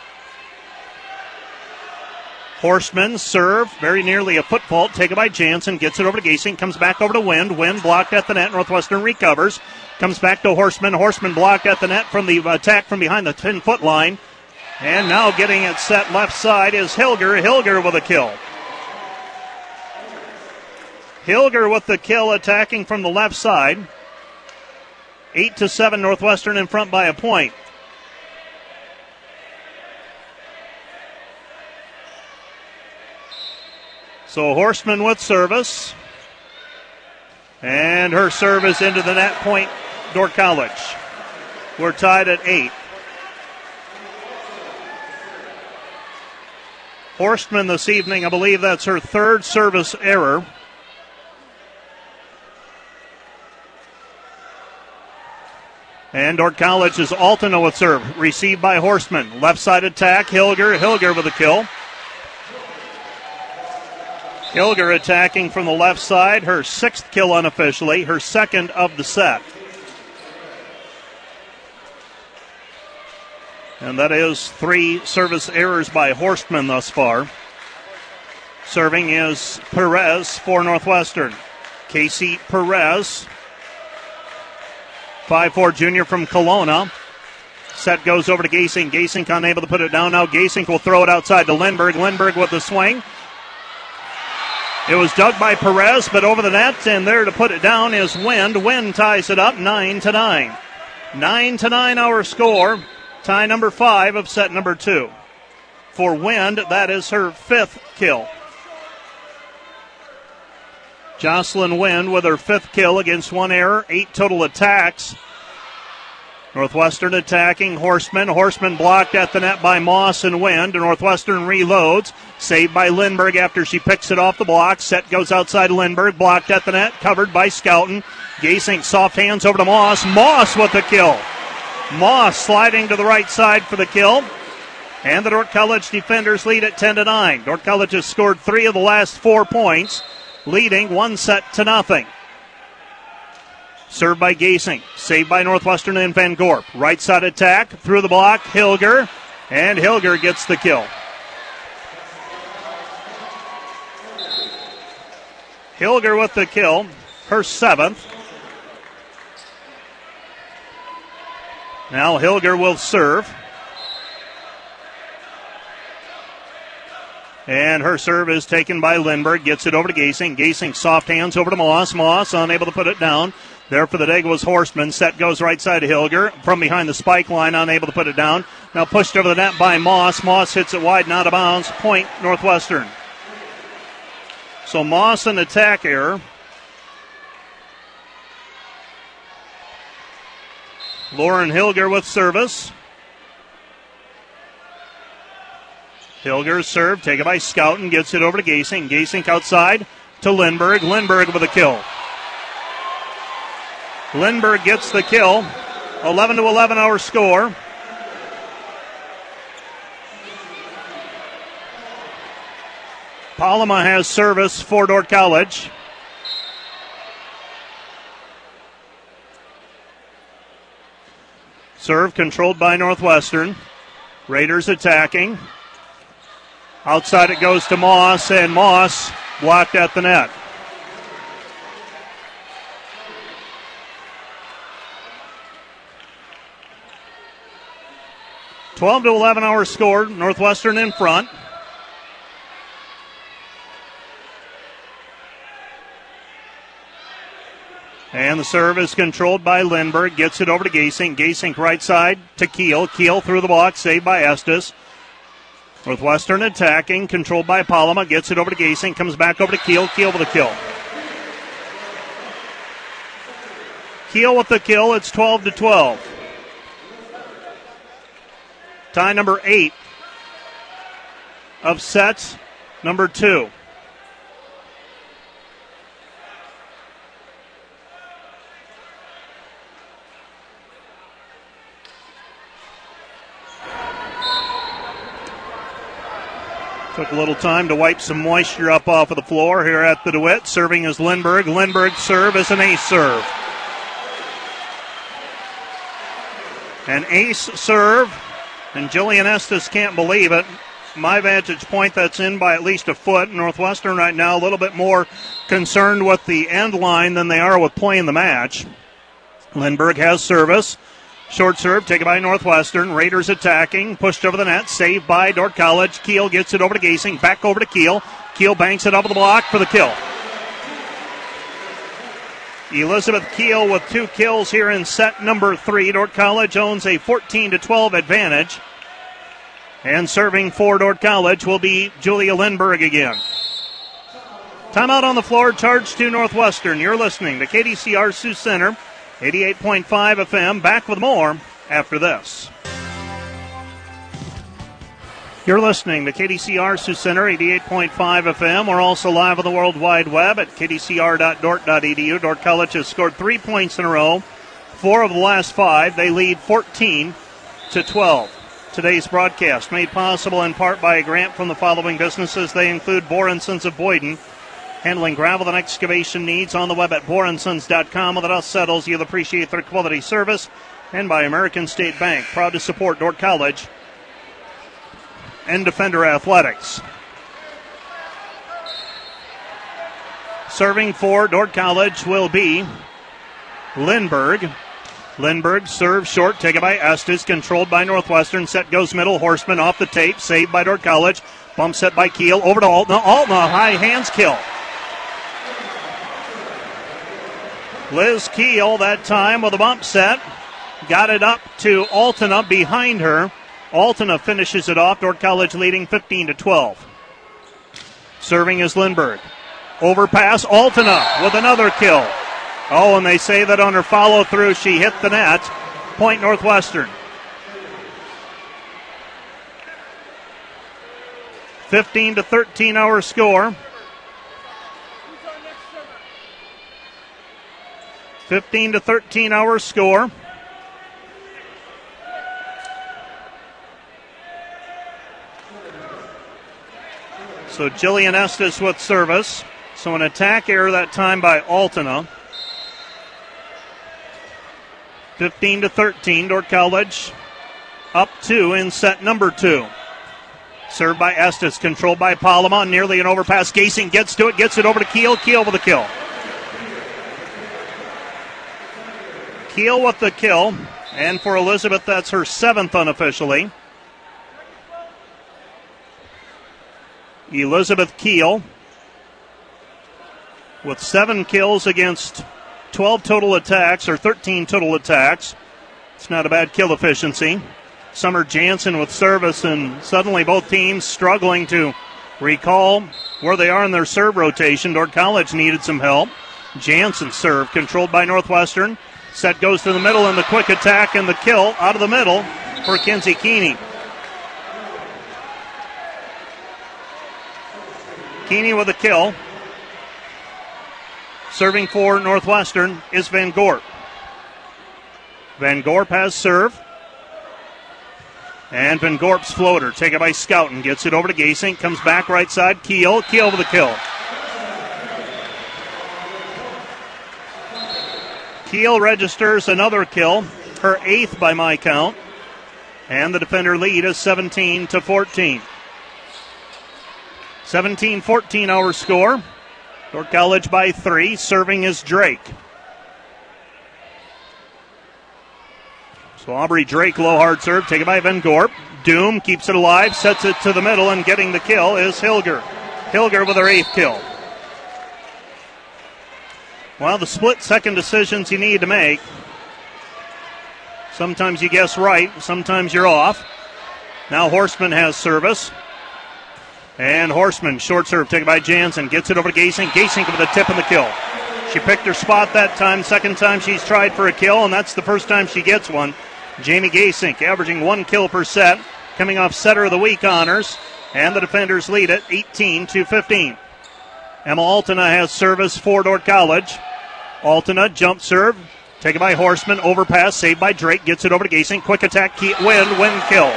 Horstman's serve, very nearly a foot fault, taken by Jansen, gets it over to Gasing, comes back over to Wind. Wind blocked at the net, Northwestern recovers. Comes back to Horstman. Horstman blocked at the net from the attack from behind the 10-foot line. And now getting it set left side is Hilger. Hilger with a kill. Hilger with the kill, attacking from the left side. 8-7, Northwestern in front by a point. So Horstman with service. And her service into the net, point Dordt College. We're tied at 8. Horstman this evening, I believe that's her third service error. And Dordt College is Altena with serve. Received by Horstman. Left side attack. Hilger. Hilger with a kill. Hilger attacking from the left side. Her 6th kill unofficially. Her 2nd of the set. And that is 3 service errors by Horstman thus far. Serving is Perez for Northwestern. Casey Perez. 5'4" junior from Kelowna. Set goes over to Gasing. Gasing unable to put it down. Now Gasing will throw it outside to Lindberg. Lindberg with the swing. It was dug by Perez, but over the net, and there to put it down is Wind. Wind ties it up 9-9. 9-9 our score. Tie number 5 of set number 2. For Wind, that is her 5th kill. Jocelyn Wind with her 5th kill against 1 error, 8 total attacks. Northwestern attacking Horstman. Horstman blocked at the net by Moss and Wind. Northwestern reloads. Saved by Lindberg after she picks it off the block. Set goes outside Lindberg. Blocked at the net. Covered by Scouten. Gasing soft hands over to Moss. Moss with the kill. Moss sliding to the right side for the kill. And the Dordt College defenders lead at 10-9. Dordt College has scored 3 of the last 4 points, leading 1-0. Served by Gasing. Saved by Northwestern and Van Gorp. Right side attack. Through the block. Hilger. And Hilger gets the kill. Hilger with the kill. Her 7th. Now Hilger will serve. And her serve is taken by Lindberg. Gets it over to Gasing. Gasing soft hands over to Moss. Moss unable to put it down. There for the dig was Horstman. Set goes right side to Hilger. From behind the spike line, unable to put it down. Now pushed over the net by Moss. Moss hits it wide and out of bounds. Point Northwestern. So Moss an attack error. Lauren Hilger with service. Hilger's serve taken by Scouten. Gets it over to Gasing. Gasing outside to Lindberg. Lindberg with a kill. Lindberg gets the kill. 11-11 our score. Palama has service for Dordt College. Serve controlled by Northwestern. Raiders attacking. Outside it goes to Moss, and Moss blocked at the net. 12 to 11 our score. Northwestern in front. And the serve is controlled by Lindberg. Gets it over to Gasink. Gasink right side to Keel. Keel through the block. Saved by Estes. Northwestern attacking. Controlled by Palama. Gets it over to Gasink. Comes back over to Keel. Keel with a kill. Keel with the kill. It's 12 to 12. Tie number 8 of sets number 2. Took a little time to wipe some moisture up off of the floor here at the DeWitt. Serving is Lindberg. Lindberg's serve is an ace serve. An ace serve, and Jillian Estes can't believe it. My vantage point, that's in by at least a foot. Northwestern right now a little bit more concerned with the end line than they are with playing the match. Lindberg has service. Short serve taken by Northwestern. Raiders attacking. Pushed over the net. Saved by Dordt College. Keel gets it over to Gasing. Back over to Keel. Keel banks it up the block for the kill. Elizabeth Keel with 2 kills here in set number 3. Dordt College owns a 14-12 advantage. And serving for Dordt College will be Julia Lindberg again. Timeout on the floor. Charge to Northwestern. You're listening to KDCR Sioux Center. 88.5 FM. Back with more after this. You're listening to KDCR Sioux Center, 88.5 FM. We're also live on the World Wide Web at kdcr.dort.edu. Dordt College has scored 3 points in a row, 4 of the last 5. They lead 14-12. Today's broadcast made possible in part by a grant from the following businesses. They include Borensons of Boyden, handling gravel and excavation needs on the web at borensons.com. When the dust settles, you'll appreciate their quality service. And by American State Bank, proud to support Dordt College and Defender Athletics. Serving for Dordt College will be Lindberg. Lindberg serves short, taken by Estes, controlled by Northwestern. Set goes middle. Horseman off the tape, saved by Dordt College. Bump set by Keel, over to Altna. Altna, high hands kill. Liz Keel that time with a bump set. Got it up to Altena behind her. Altena finishes it off. Dordt College leading 15-12. Serving is Lindberg. Overpass, Altena with another kill. Oh, and they say that on her follow-through, she hit the net. Point Northwestern. 15-13 our score. 15-13 our score. So Jillian Estes with service. So an attack error that time by Altena. 15-13, Dordt College up 2 in set number 2. Served by Estes, controlled by Palama, nearly an overpass. Gasing gets to it, gets it over to Keel. Keel with a kill. Keel with the kill. And for Elizabeth, that's her 7th unofficially. Elizabeth Keel with 7 kills against 12 total attacks, or 13 total attacks. It's not a bad kill efficiency. Summer Jansen with service, and suddenly both teams struggling to recall where they are in their serve rotation. Dordt College needed some help. Jansen serve, controlled by Northwestern. Set goes to the middle, and the quick attack and the kill out of the middle for Kinsey Keeney. Keeney with a kill. Serving for Northwestern is Van Gorp. Van Gorp has serve. And Van Gorp's floater taken by Scouten. Gets it over to Gasing. Comes back right side. Keel. Keel with a kill. Keel registers another kill. Her 8th by my count. And the defender lead is 17-14. 17-14 our score. Dordt College by 3. Serving is Drake. So Aubrey Drake, low hard serve, taken by Van Gorp. Doom keeps it alive, sets it to the middle, and getting the kill is Hilger. Hilger with her 8th kill. Well, the split-second decisions you need to make. Sometimes you guess right, sometimes you're off. Now Horstman has service. And Horstman, short serve, taken by Jansen, gets it over to Gasink. Gasink with a tip and the kill. She picked her spot that time. Second time she's tried for a kill, and that's the first time she gets one. Jamie Gasink averaging 1 kill per set, coming off Setter of the Week honors, and the defenders lead it 18-15. Emma Altena has service for Dordt College. Altena, jump serve, taken by Horstman, overpass, saved by Drake, gets it over to Gasink. Quick attack, win kill.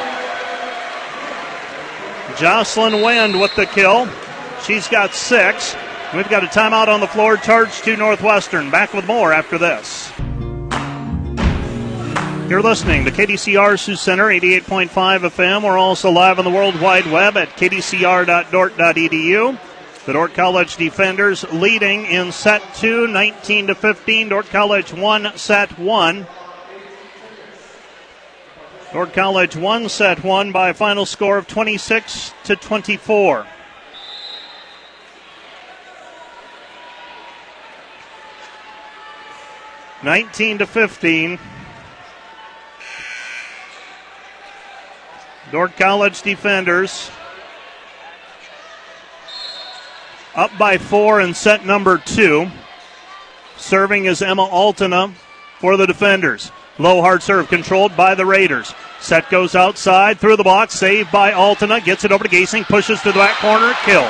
Jocelyn Wind with the kill. She's got 6. We've got a timeout on the floor, charged to Northwestern. Back with more after this. You're listening to KDCR Sioux Center, 88.5 FM. We're also live on the World Wide Web at kdcr.dort.edu. The Dordt College defenders leading in set 2, 19-15. Dordt College won set 1. Dordt College won set 1 by a final score of 26-24. (19-15). Dordt College defenders up by 4 in set number 2. Serving is Emma Altena for the defenders. Low hard serve controlled by the Raiders. Set goes outside through the box. Saved by Altena. Gets it over to Gasink. Pushes to the back corner. Kill.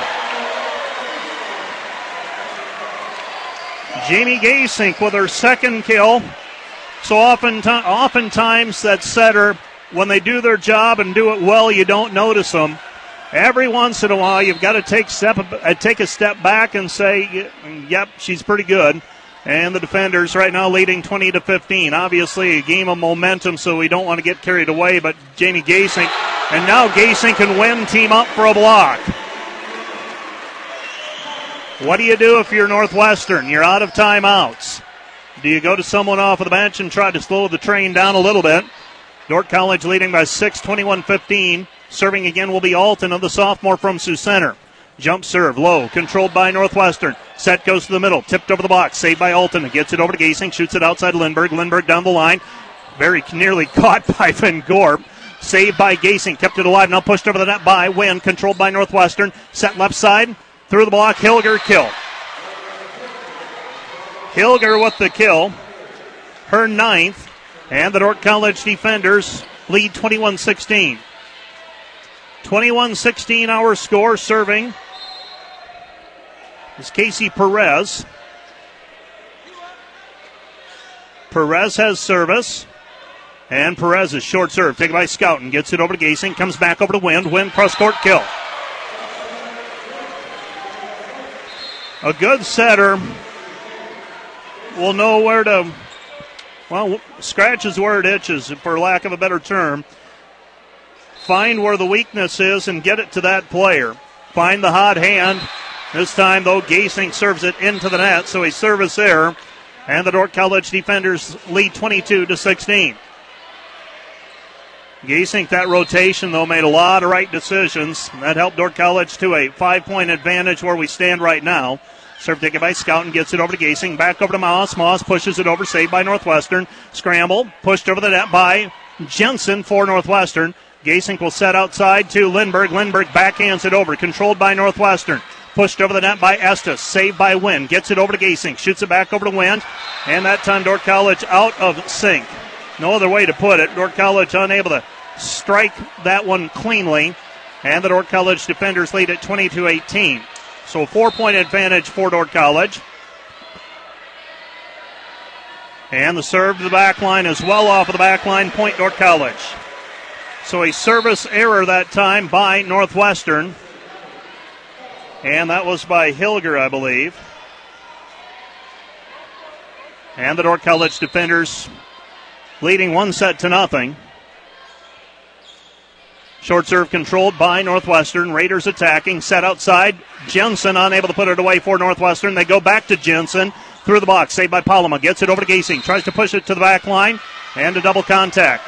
Jamie Gasink with her 2nd kill. So oftentimes that setter, when they do their job and do it well, you don't notice them. Every once in a while, you've got to take a step back and say, yep, she's pretty good. And the defenders right now leading 20-15. Obviously a game of momentum, so we don't want to get carried away, but Jamie Gasink, and now Gasink and Wynn team up for a block. What do you do if you're Northwestern? You're out of timeouts. Do you go to someone off of the bench and try to slow the train down a little bit? Dordt College leading by 6, 21-15. Serving again will be Alton of the sophomore from Sioux Center. Jump serve, low, controlled by Northwestern. Set goes to the middle, tipped over the box, saved by Alton. Gets it over to Gasink, shoots it outside Lindbergh. Lindbergh down the line, very nearly caught by Van Gorp. Saved by Gasink, kept it alive, now pushed over the net by Wynn, controlled by Northwestern. Set left side, through the block, Hilger, kill. Hilger with the kill, her 9th, and the Dordt College defenders lead 21-16. 21-16 our score. Serving is Casey Perez. Perez has service. And Perez is short serve. Taken by Scouten. Gets it over to Gasink. Comes back over to Wind. Wind cross court kill. A good setter will know where to, well, scratches where it itches, for lack of a better term. Find where the weakness is and get it to that player. Find the hot hand. This time, though, Gasink serves it into the net, so a service error. And the Dordt College defenders lead 22-16. Gasink, that rotation, though, made a lot of right decisions. That helped Dordt College to a 5-point advantage where we stand right now. Serve taken by Scouten, gets it over to Gasink. Back over to Moss. Moss pushes it over, saved by Northwestern. Scramble, pushed over the net by Jensen for Northwestern. Gasink will set outside to Lindbergh. Lindbergh backhands it over, controlled by Northwestern. Pushed over the net by Estes, saved by Wynn. Gets it over to Gasink, shoots it back over to Wynn. And that time Dordt College out of sync. No other way to put it. Dordt College unable to strike that one cleanly. And the Dordt College defenders lead at 22-18. So a 4-point advantage for Dordt College. And the serve to the back line is well off of the back line. Point Dordt College. So a service error that time by Northwestern. And that was by Hilger, I believe. And the Dordt College defenders leading 1-0. Short serve controlled by Northwestern. Raiders attacking. Set outside. Jensen unable to put it away for Northwestern. They go back to Jensen. Through the box. Saved by Paloma. Gets it over to Gasink. Tries to push it to the back line. And a double contact.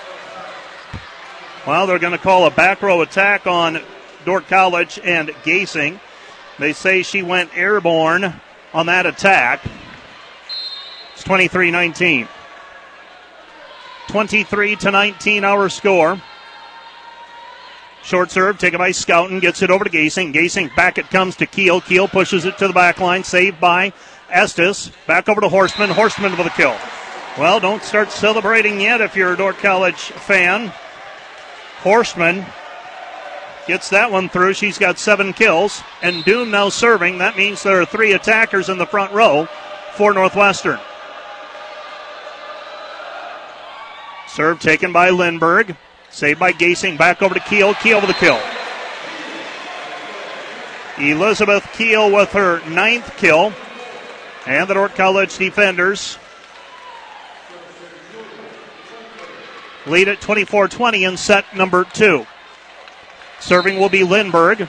Well, they're going to call a back row attack on Dordt College and Gasing. They say she went airborne on that attack. It's 23-19. 23-19 our score. Short serve taken by Scouten. Gets it over to Gasing. Gasing back it comes to Keel. Keel pushes it to the back line. Saved by Estes. Back over to Horstman. Horstman with a kill. Well, don't start celebrating yet if you're a Dordt College fan. Horstman gets that one through. She's got 7 kills. And Doom now serving. That means there are 3 attackers in the front row for Northwestern. Serve taken by Lindbergh. Saved by Gasing. Back over to Keel. Keel with a kill. Elizabeth Keel with her 9th kill. And the Dordt College defenders lead at 24-20 in set number 2. Serving will be Lindbergh.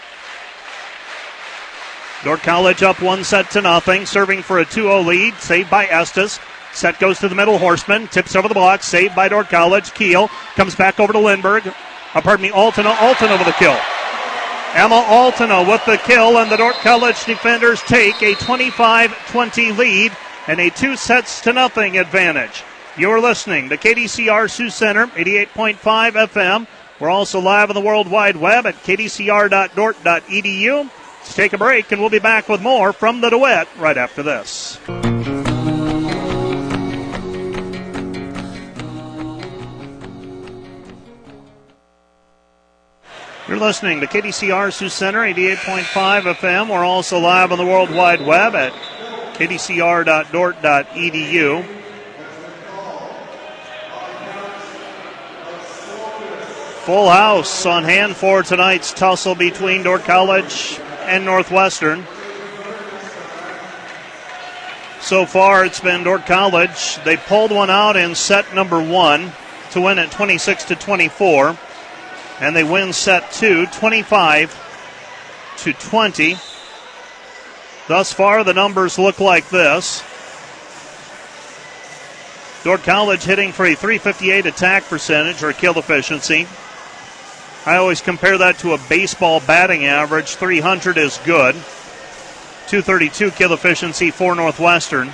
Dordt College up 1-0. Serving for a 2-0 lead. Saved by Estes. Set goes to the middle. Horstman tips over the block. Saved by Dordt College. Keel comes back over to Lindbergh. Altena. Altena with a kill. Emma Altena with the kill, and the Dordt College defenders take a 25-20 lead and a 2-0 advantage. You're listening to KDCR Sioux Center, 88.5 FM. We're also live on the World Wide Web at kdcr.dort.edu. Let's take a break, and we'll be back with more from the DeWitt right after this. You're listening to KDCR Sioux Center, 88.5 FM. We're also live on the World Wide Web at kdcr.dort.edu. Full house on hand for tonight's tussle between Dordt College and Northwestern. So far, it's been Dordt College. They pulled one out in set number 1 to win at 26-24. And they win set 2, 25-20. Thus far, the numbers look like this. Dordt College hitting for a .358 attack percentage or kill efficiency. I always compare that to a baseball batting average. 300 is good. .232 kill efficiency for Northwestern.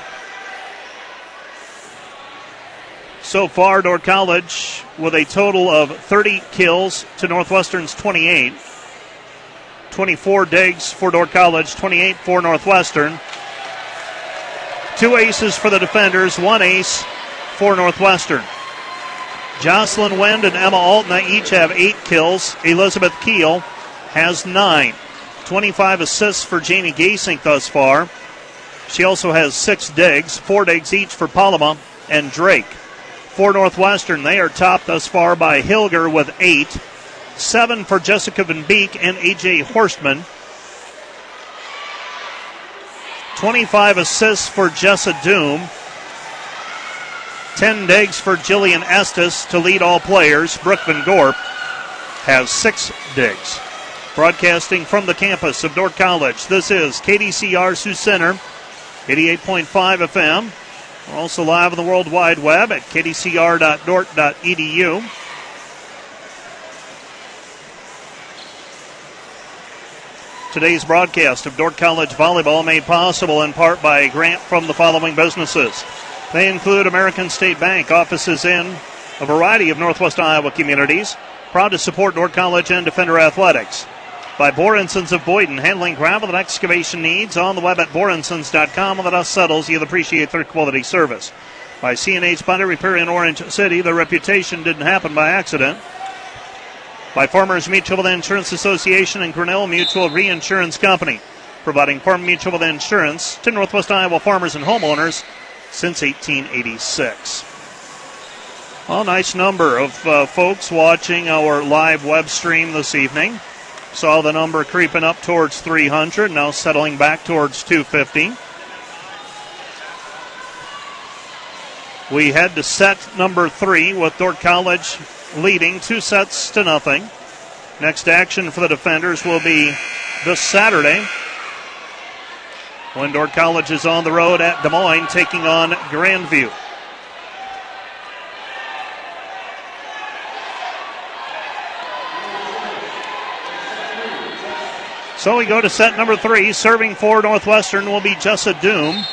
So far, Dordt College with a total of 30 kills to Northwestern's 28. 24 digs for Dordt College, 28 for Northwestern. 2 aces for the defenders, 1 ace for Northwestern. Jocelyn Wind and Emma Altena each have 8 kills. Elizabeth Keel has 9. 25 assists for Jamie Gasink thus far. She also has 6 digs, 4 digs each for Paloma and Drake. For Northwestern, they are topped thus far by Hilger with 8. 7 for Jessica Van Beek and A.J. Horstman. 25 assists for Jessa Doom. 10 digs for Jillian Estes to lead all players. Brooke Van Gorp has 6 digs. Broadcasting from the campus of Dordt College, this is KDCR Sioux Center, 88.5 FM. We're also live on the World Wide Web at kdcr.dort.edu. Today's broadcast of Dordt College volleyball made possible in part by a grant from the following businesses. They include American State Bank, offices in a variety of Northwest Iowa communities. Proud to support Dordt College and Defender Athletics. By Borensons of Boyden, handling gravel and excavation needs on the web at borensons.com. When the dust settles, you'll appreciate their quality service. By C&H Bonder Repair in Orange City, their reputation didn't happen by accident. By Farmers Mutual Insurance Association and Grinnell Mutual Reinsurance Company, providing farm mutual insurance to Northwest Iowa farmers and homeowners since 1886. Well, nice number of folks watching our live web stream this evening. Saw the number creeping up towards 300, now settling back towards 250. We head to set number 3 with Dordt College leading 2-0. Next action for the defenders will be this Saturday when Dordt College is on the road at Des Moines taking on Grandview. So we go to set number 3. Serving for Northwestern will be Jessa Doom.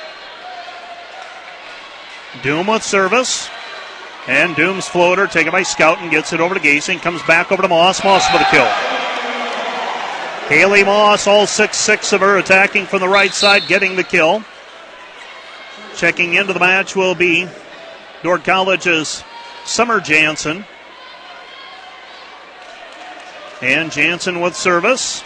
Doom with service. And Doom's floater taken by Scouten. Gets it over to Gasing. Comes back over to Moss. Moss with a kill. Haley Moss, all 6'6" of her, attacking from the right side, getting the kill. Checking into the match will be Dordt College's Summer Jansen. And Jansen with service.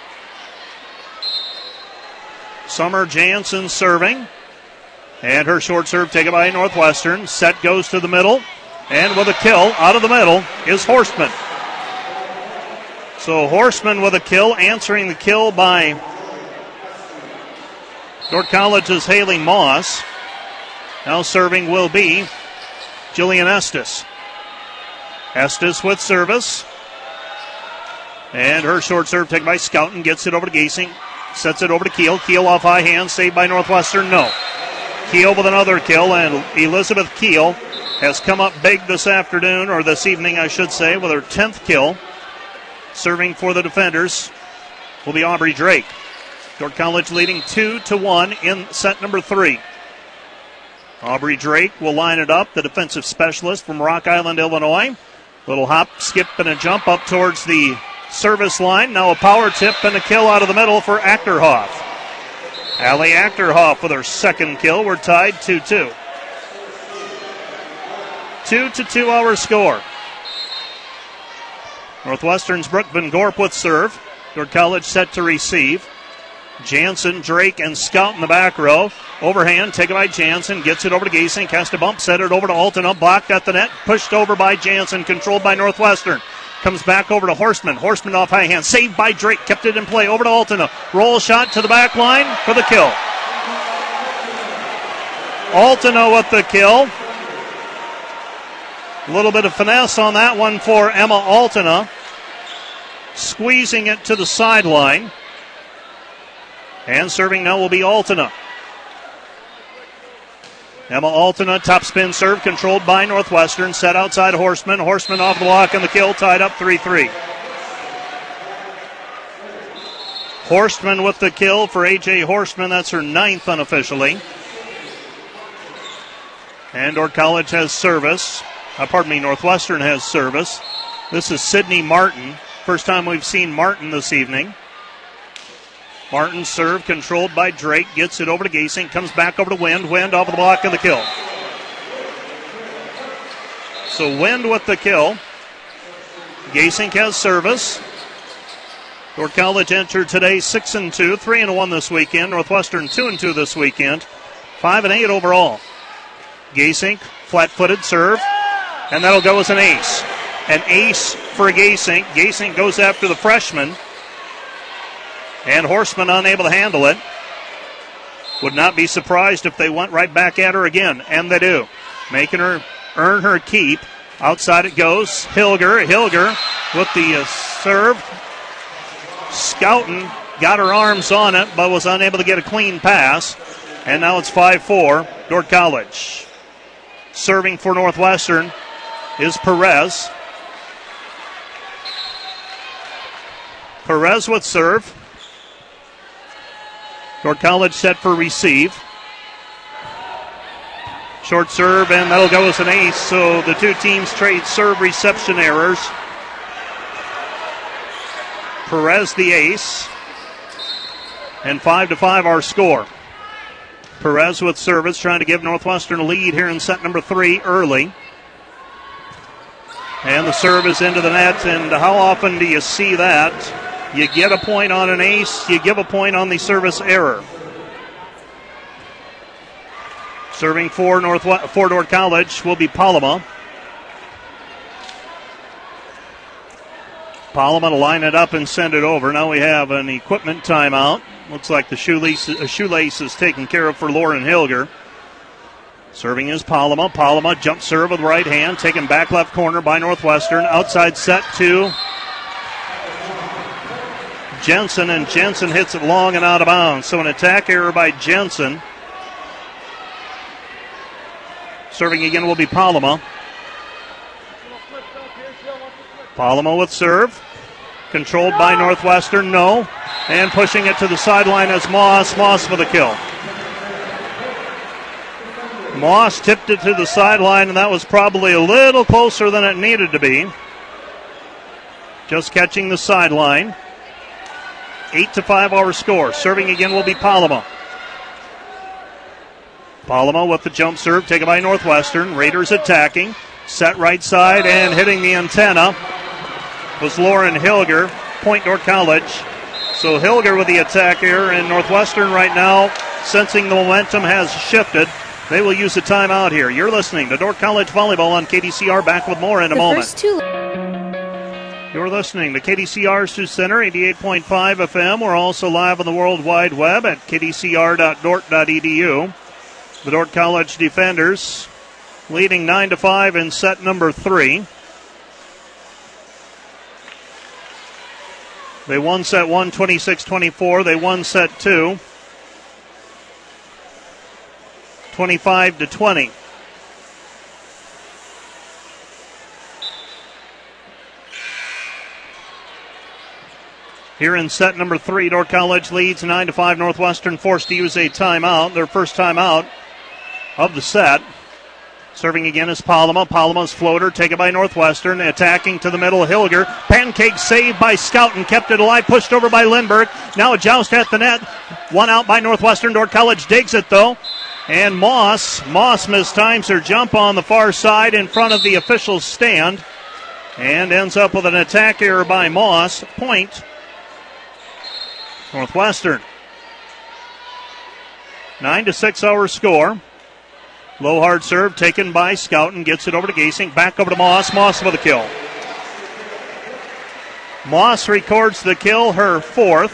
Summer Jansen serving. And her short serve taken by Northwestern. Set goes to the middle. And with a kill out of the middle is Horstman. So Horstman with a kill, answering the kill by Dordt College's Haley Moss. Now serving will be Jillian Estes. Estes with service. And her short serve taken by Scouten. Gets it over to Gasing. Sets it over to Keel. Keel off high hand. Saved by Northwestern. No. Keel with another kill. And Elizabeth Keel has come up big this afternoon, or this evening, I should say, with her 10th kill. Serving for the defenders will be Aubrey Drake. Dordt College leading 2-1 in set number 3. Aubrey Drake will line it up, the defensive specialist from Rock Island, Illinois. Little hop, skip, and a jump up towards the service line. Now a power tip and a kill out of the middle for Achterhoff. Allie Achterhoff with her second kill. We're tied 2-2. 2-2 our score. Northwestern's Brooke Van Gorp with serve. Dordt College set to receive. Jansen, Drake, and Scout in the back row. Overhand taken by Jansen. Gets it over to Gasing. Cast a bump. Set it over to Altena. Blocked at the net. Pushed over by Jansen. Controlled by Northwestern. Comes back over to Horstman. Horstman off high hand. Saved by Drake. Kept it in play. Over to Altena. Roll shot to the back line for the kill. Altena with the kill. A little bit of finesse on that one for Emma Altena. Squeezing it to the sideline. And serving now will be Altena. Emma Altena, top spin serve, controlled by Northwestern. Set outside Horstman. Horstman off the block and the kill, tied up 3-3. Horstman with the kill for A.J. Horstman. That's her 9th unofficially. And Dordt College has service. Northwestern has service. This is Sydney Martin. First time we've seen Martin this evening. Martin serve, controlled by Drake. Gets it over to Gasing. Comes back over to Wind. Wind off the block and the kill. So Wind with the kill. Gasing has service. Dordt College entered today 6-2, 3-1 this weekend. Northwestern 2-2 this weekend. 5-8 overall. Gasing, flat-footed serve. And that'll go as an ace. An ace for Gasing. Gasing goes after the freshman. And Horstman unable to handle it. Would not be surprised if they went right back at her again. And they do. Making her earn her keep. Outside it goes. Hilger with the serve. Scouten got her arms on it, but was unable to get a clean pass. And now it's 5-4, Dordt College. Serving for Northwestern is Perez. Perez with serve. Dordt College set for receive. Short serve, and that'll go as an ace. So the two teams trade serve reception errors. Perez the ace. And 5-5 our score. Perez with service, trying to give Northwestern a lead here in set number 3 early. And the serve is into the net, and how often do you see that? You get a point on an ace, you give a point on the service error. Serving for Dordt College will be Palama. Palama to line it up and send it over. Now we have an equipment timeout. Looks like the shoelace is taken care of for Lauren Hilger. Serving is Palama. Palama jump serve with right hand, taken back left corner by Northwestern. Outside set to Jensen, and Jensen hits it long and out of bounds. So an attack error by Jensen. Serving again will be Palama. Palama with serve. Controlled by Northwestern, no. And pushing it to the sideline is Moss. Moss for the kill. Moss tipped it to the sideline, and that was probably a little closer than it needed to be. Just catching the sideline. 8-5 our score. Serving again will be Palama. Palama with the jump serve, taken by Northwestern. Raiders attacking. Set right side and hitting the antenna was Lauren Hilger, Point Dordt College. So Hilger with the attack here, and Northwestern right now, sensing the momentum has shifted. They will use a timeout here. You're listening to Dordt College Volleyball on KDCR. Back with more in a moment. You're listening to KDCR Sioux Center, 88.5 FM. We're also live on the World Wide Web at kdcr.dort.edu. The Dordt College defenders leading 9-5 in set number 3. They won set 1, 26-24. They won set 2, 25-20. Here in set number 3, Dordt College leads 9-5. Northwestern forced to use a timeout, their first timeout of the set. Serving again is Palama. Palama's floater taken by Northwestern. Attacking to the middle, Hilger. Pancake saved by Scouten. Kept it alive, pushed over by Lindbergh. Now a joust at the net. One out by Northwestern. Dordt College digs it though. And Moss mistimes her jump on the far side in front of the official's stand. And ends up with an attack error by Moss. Point Northwestern. 9-6 our score. Low hard serve taken by Scouten. Gets it over to Gasing. Back over to Moss. Moss with a kill. Moss records the kill, her 4th.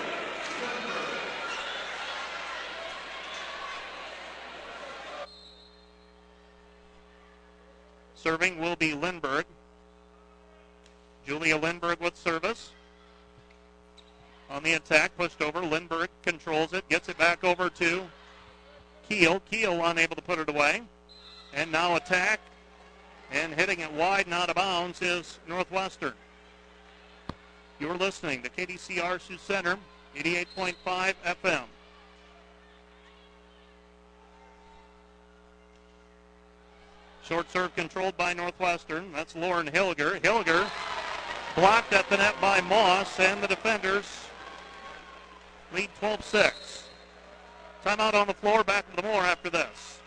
Serving will be Lindbergh. Julia Lindbergh with service. On the attack, pushed over. Lindbergh controls it. Gets it back over to Keel. Keel unable to put it away. And now attack. And hitting it wide and out of bounds is Northwestern. You're listening to KDCR Sioux Center, 88.5 FM. Short serve controlled by Northwestern. That's Lauren Hilger. Hilger blocked at the net by Moss, and the defenders lead 12-6. Timeout on the floor. Back with more after this.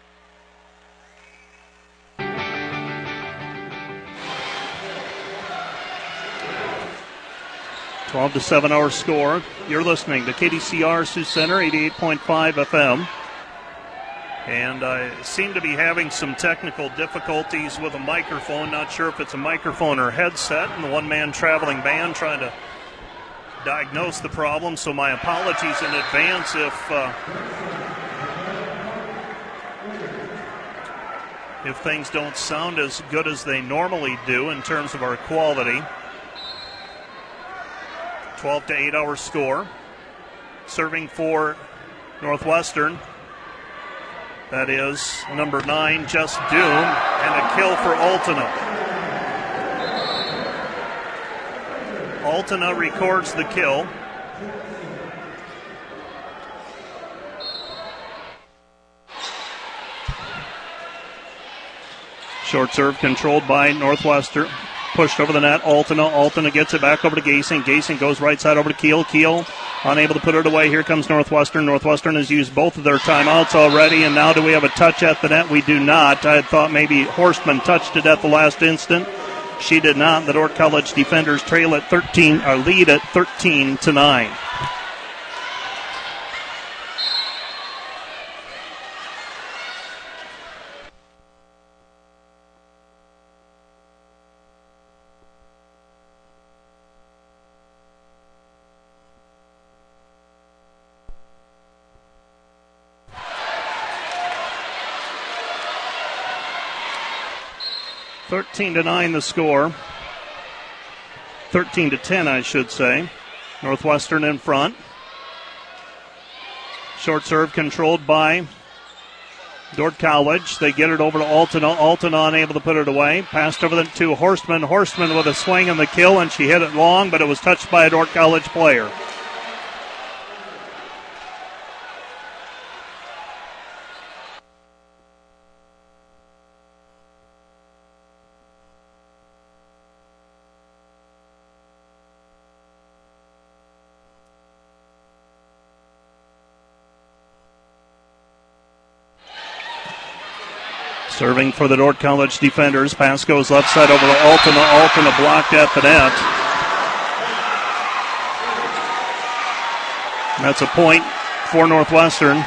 Twelve to 7 our score. You're listening to KDCR Sioux Center, 88.5 FM. And I seem to be having some technical difficulties with a microphone. Not sure if it's a microphone or headset. And the one-man traveling band trying to diagnose the problem. So my apologies in advance if things don't sound as good as they normally do in terms of our quality. 12 to 8 our score. Serving for Northwestern. That is number 9, Jess Doom, and a kill for Altena. Altena records the kill. Short serve controlled by Northwestern. Pushed over the net. Altena gets it back over to Gasing. Gasing goes right side over to Keel. Keel unable to put it away. Here comes Northwestern. Northwestern has used both of their timeouts already, and now do we have a touch at the net? We do not. I had thought maybe Horstman touched it at the last instant. She did not. The Dordt College defenders lead at 13-9. Thirteen to 9 the score. 13 to 10, I should say. Northwestern in front. Short serve controlled by Dordt College, they get it over to Altona. Altona unable to put it away. Passed over to Horstman. Horstman with a swing and the kill, and she hit it long, but it was touched by a Dordt College player. Serving for the Dordt College defenders. Pass goes left side over to Altona. Altona blocked at the net. And that's a point for Northwestern.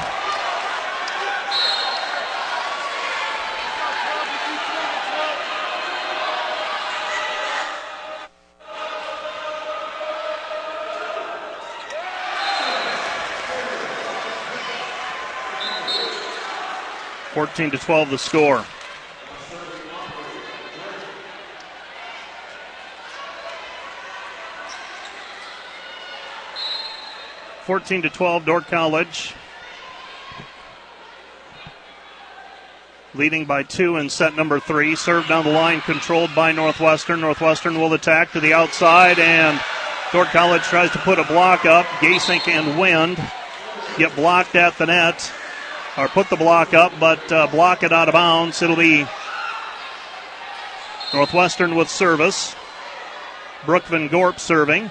To 12 the score. To 12, Dordt College leading by 2 in set number 3. Serve down the line, controlled by Northwestern. Northwestern will attack to the outside, and Dordt College tries to put a block up. Gasink and Wind get blocked at the net. Or put the block up, but block it out of bounds. It'll be Northwestern with service. Brooke Van Gorp serving.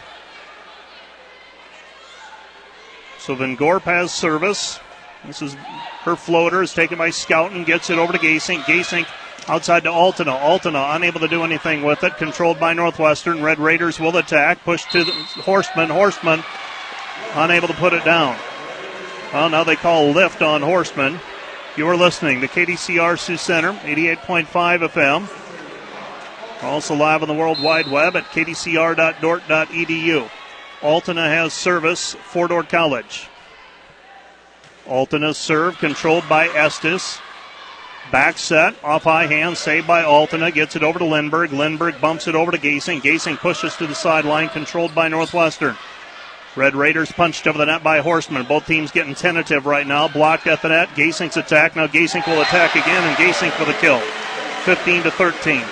So Van Gorp has service. This is her floater is taken by Scouten, gets it over to Gasink. Gasink outside to Altona. Altona unable to do anything with it. Controlled by Northwestern. Red Raiders will attack. Push to Horstman. Horstman unable to put it down. Well, now they call lift on Horstman. You are listening to KDCR Sioux Center, 88.5 FM. Also live on the World Wide Web at kdcr.dort.edu. Altona has service for Dordt College. Altona's serve controlled by Estes. Back set, off high hand, saved by Altona. Gets it over to Lindbergh. Lindbergh bumps it over to Gasink. Gasink pushes to the sideline, controlled by Northwestern. Red Raiders punched over the net by Horstman. Both teams getting tentative right now. Blocked at the net. Gasink's attack. Now Gasink will attack again, and Gasink for the kill. 15-13.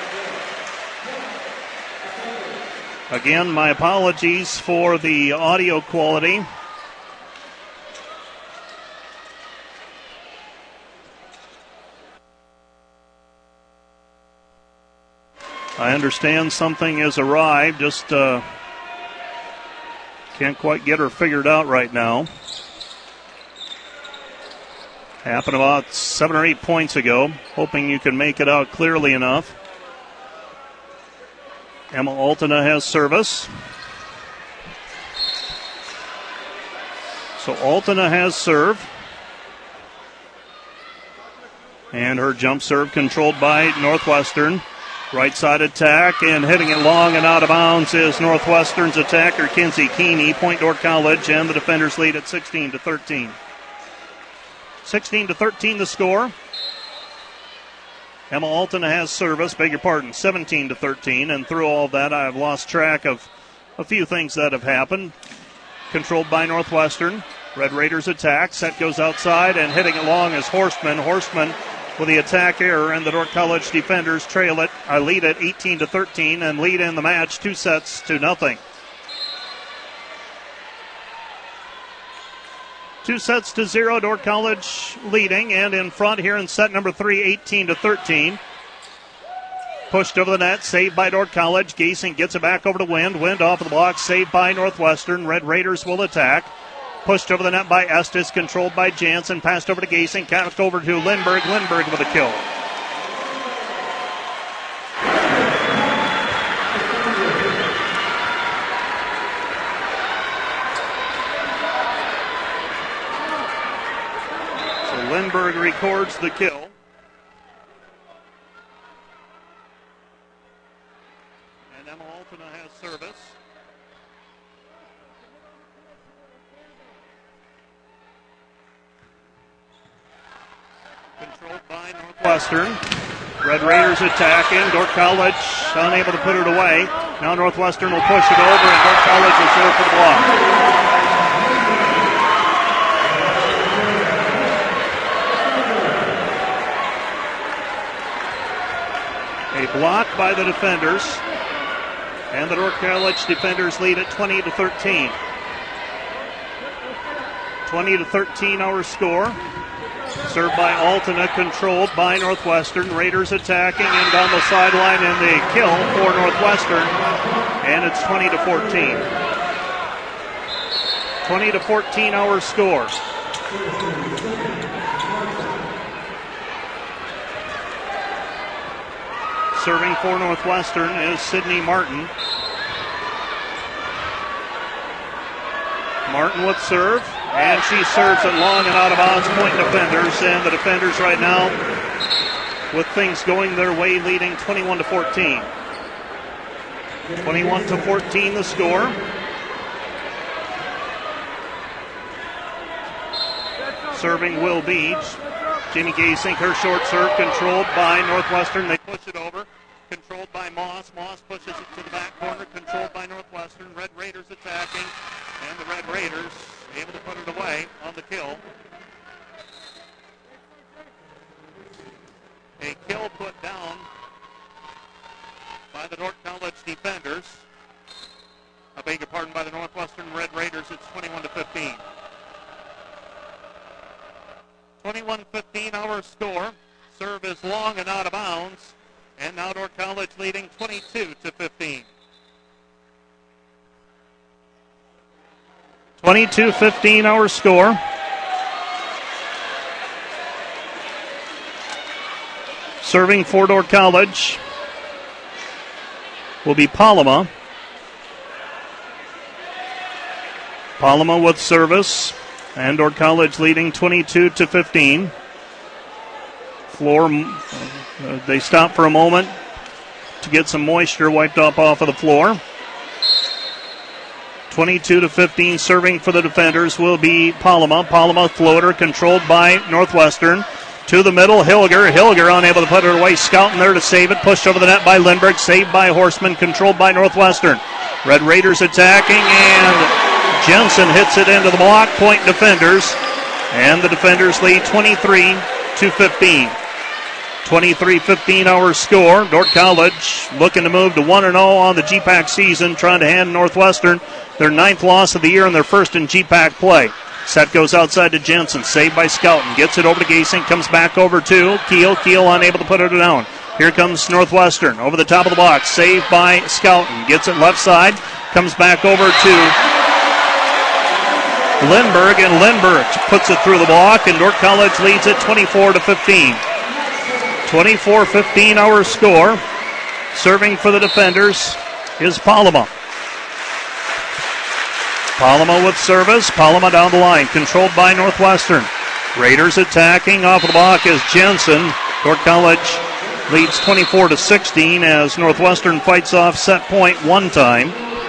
Again, my apologies for the audio quality. I understand something has arrived. Just can't quite get her figured out right now. Happened about 7 or 8 points ago. Hoping you can make it out clearly enough. Emma Altona has service. So Altona has serve. And her jump serve controlled by Northwestern. Right side attack, and hitting it long and out of bounds is Northwestern's attacker, Kinsey Keeney. Point Dordt College, and the defenders lead at 16-13. 16-13 the score. Emma Altona has service, 17-13. And through all of that, I've lost track of a few things that have happened. Controlled by Northwestern. Red Raiders attack. Set goes outside, and hitting it long is Horstman. Horstman with the attack error, and the Dordt College defenders lead it 18-13 and lead in the match 2-0. 2-0, Dordt College leading, and in front here in set number 3, 18-13. Pushed over the net, saved by Dordt College. Gasink gets it back over to Wind. Wind off of the block, saved by Northwestern. Red Raiders will attack. Pushed over the net by Estes, controlled by Jansen. Passed over to Gasink, cast over to Lindbergh. Lindbergh with a kill. So Lindbergh records the kill. And Emma Altona has service. Controlled by Northwestern. Red Raiders attacking. Dordt College unable to put it away. Now Northwestern will push it over, and Dordt College is there for the block. block by the defenders. And the Dordt College defenders lead at 20-13. 20-13 our score. Served by Altena, controlled by Northwestern. Raiders attacking and down the sideline, and the kill for Northwestern. And it's 20-14. 20-14 our score. Serving for Northwestern is Sydney Martin. Martin with serve, and she serves it long and out of bounds. Point defenders, and the defenders right now with things going their way, leading 21-14. 21-14 the score. Serving Will Beach. Jamie Gasink, her short serve, controlled by Northwestern. They push it over. Controlled by Moss. Moss pushes it to the back corner. Controlled by Northwestern. Red Raiders attacking. And the Red Raiders able to put it away on the kill. A kill put down by the Dordt College defenders. I beg your pardon, by the Northwestern Red Raiders. It's 21-15. 21-15 our score. Serve is long and out of bounds. And now Dordt College leading 22-15. 22-15 our score. Serving for Dordt College will be Palama. Palama with service. And Dordt College leading 22-15. Floor, they stop for a moment to get some moisture wiped off of the floor. 22-15, serving for the defenders will be Palama. Palama floater controlled by Northwestern. To the middle, Hilger. Hilger unable to put it away. Scouting there to save it. Pushed over the net by Lindbergh. Saved by Horseman. Controlled by Northwestern. Red Raiders attacking, and Jensen hits it into the block. Point defenders. And the defenders lead 23-15. 23-15 our score. Dordt College looking to move to 1-0 on the GPAC season, trying to hand Northwestern their 9th loss of the year and their first in GPAC play. Set goes outside to Jensen. Saved by Skelton. Gets it over to Gasink. Comes back over to Keel. Keel unable to put it down. Here comes Northwestern. Over the top of the box. Saved by Skelton. Gets it left side. Comes back over to Lindbergh. And Lindbergh puts it through the block. And Dordt College leads it 24-15. 24-15 our score. Serving for the defenders is Palama. Palama with service. Palama down the line. Controlled by Northwestern. Raiders attacking. Off of the block is Jensen. Dordt College leads 24-16 as Northwestern fights off set point one time.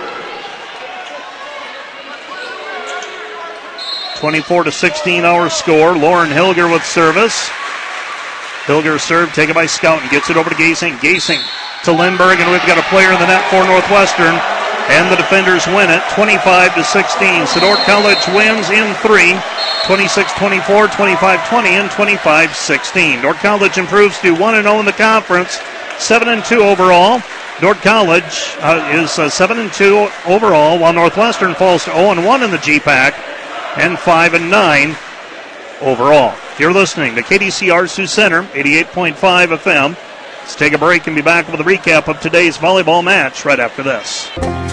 24-16 our score. Lauren Hilger with service. Hilger serve taken by Scouten. Gets it over to Gasink. Gasink to Lindbergh, and we've got a player in the net for Northwestern. And the defenders win it 25-16. So Dordt College wins in 3, 26-24, 25-20, and 25-16. Dordt College improves to 1-0 in the conference, 7-2 overall. Dordt College is 7-2 overall, while Northwestern falls to 0-1 in the GPAC and 5-9 overall. You're listening to KDCR Sioux Center, 88.5 FM. Let's take a break and be back with a recap of today's volleyball match right after this.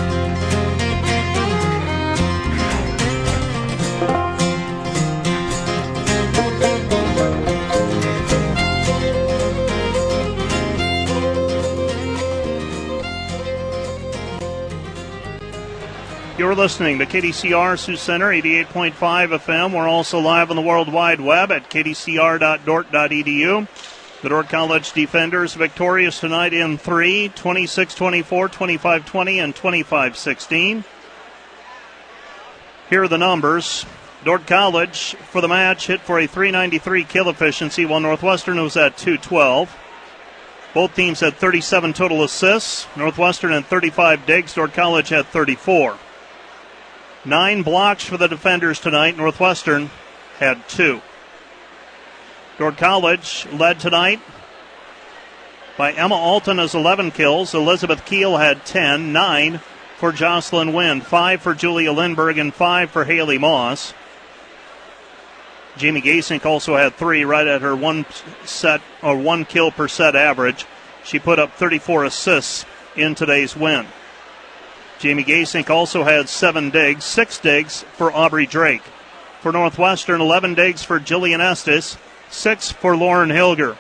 You're listening to KDCR Sioux Center, 88.5 FM. We're also live on the World Wide Web at kdcr.dort.edu. The Dordt College defenders victorious tonight in 3, 26-24, 25-20, and 25-16. Here are the numbers. Dordt College, for the match, hit for a .393 kill efficiency, while Northwestern was at .212. Both teams had 37 total assists. Northwestern had 35 digs. Dordt College had 34. 9 blocks for the defenders tonight. Northwestern had 2. Dordt College led tonight by Emma Alton is 11 kills. Elizabeth Keel had 10, 9 for Jocelyn Wind, 5 for Julia Lindberg, and 5 for Haley Moss. Jamie Gasink also had 3, right at her 1 kill per set average. She put up 34 assists in today's win. Jamie Gasink also had 7 digs, 6 digs for Aubrey Drake. For Northwestern, 11 digs for Jillian Estes, 6 for Lauren Hilger.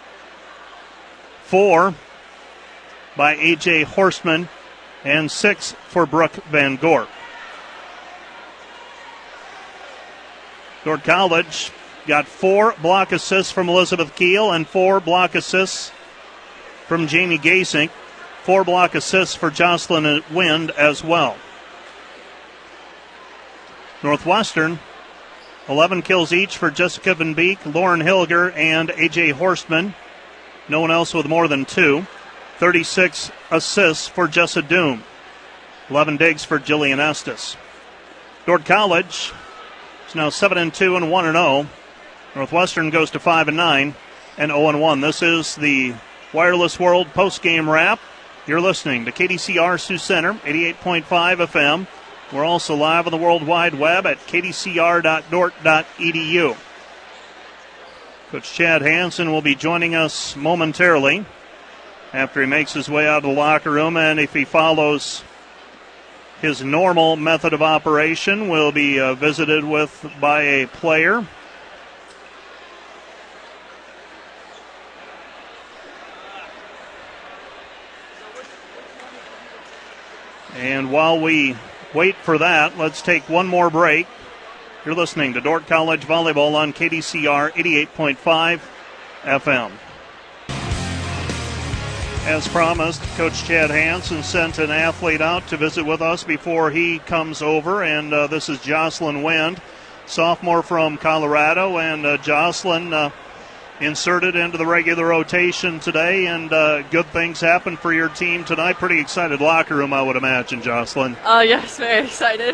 4 by A.J. Horstman, and 6 for Brooke Van Gorp. Dordt College got 4 block assists from Elizabeth Keel and 4 block assists from Jamie Gasink. 4 block assists for Jocelyn Wind as well. Northwestern, 11 kills each for Jessica Van Beek, Lauren Hilger, and A.J. Horstman. No one else with more than 2. 36 assists for Jessa Doom. 11 digs for Jillian Estes. Dordt College is now 7-2 and 1-0. Northwestern goes to 5-9 and 0-1. This is the Wireless World post-game wrap. You're listening to KDCR Sioux Center, 88.5 FM. We're also live on the World Wide Web at kdcr.dort.edu. Coach Chad Hansen will be joining us momentarily after he makes his way out of the locker room, and if he follows his normal method of operation, will be visited with by a player. And while we wait for that, let's take one more break. You're listening to Dordt College Volleyball on KDCR 88.5 FM. As promised, Coach Chad Hansen sent an athlete out to visit with us before he comes over, and this is Jocelyn Wind, sophomore from Colorado, and Jocelyn inserted into the regular rotation today, and good things happened for your team tonight. Pretty excited locker room, I would imagine, Jocelyn. Yes, very excited.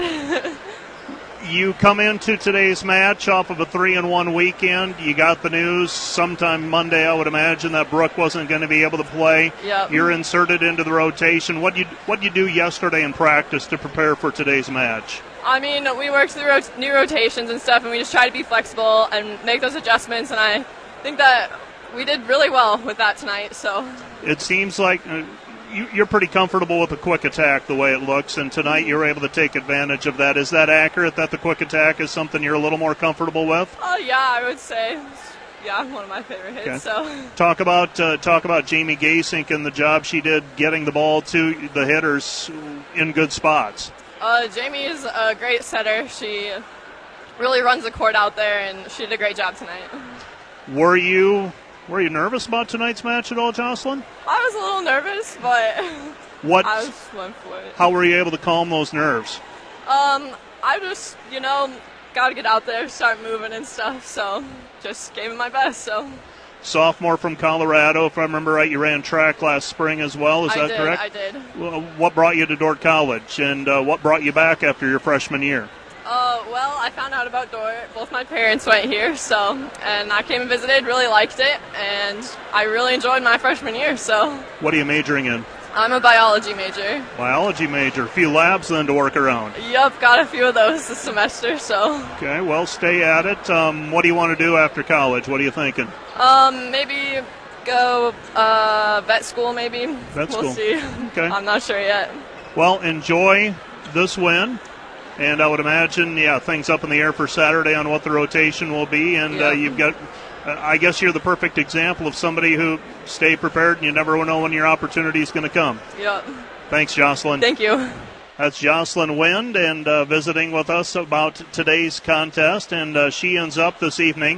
You come into today's match off of a 3-1 weekend. You got the news sometime Monday, I would imagine, that Brooke wasn't going to be able to play. Yep. You're inserted into the rotation. What you do yesterday in practice to prepare for today's match? I mean, we worked through new rotations and stuff, and we just try to be flexible and make those adjustments, and I think that we did really well with that tonight. So it seems like you're pretty comfortable with the quick attack the way it looks, and tonight you're able to take advantage of that. Is that accurate, that the quick attack is something you're a little more comfortable with? Yeah, I would say. Yeah, one of my favorite hits. Okay. So talk about Jamie Gasink and the job she did getting the ball to the hitters in good spots. Jamie is a great setter. She really runs the court out there, and she did a great job tonight. Were you nervous about tonight's match at all, Jocelyn? I was a little nervous, but I was went for it. How were you able to calm those nerves? I just, got to get out there, start moving and stuff, so just gave it my best. So. Sophomore from Colorado, if I remember right, you ran track last spring as well, is that correct? I did. Well, what brought you to Dordt College, and what brought you back after your freshman year? Well, I found out about Dordt. Both my parents went here, and I came and visited, really liked it, and I really enjoyed my freshman year, so. What are you majoring in? I'm a biology major. Biology major. A few labs then to work around. Yep, got a few of those this semester, so. Okay, well, stay at it. What do you want to do after college? What are you thinking? Maybe go vet school, maybe. Vet school. We'll see. Okay. I'm not sure yet. Well, enjoy this win. And I would imagine, things up in the air for Saturday on what the rotation will be. And you've got, I guess you're the perfect example of somebody who stay prepared and you never know when your opportunity is going to come. Yep. Thanks, Jocelyn. Thank you. That's Jocelyn Wind, and visiting with us about today's contest. And she ends up this evening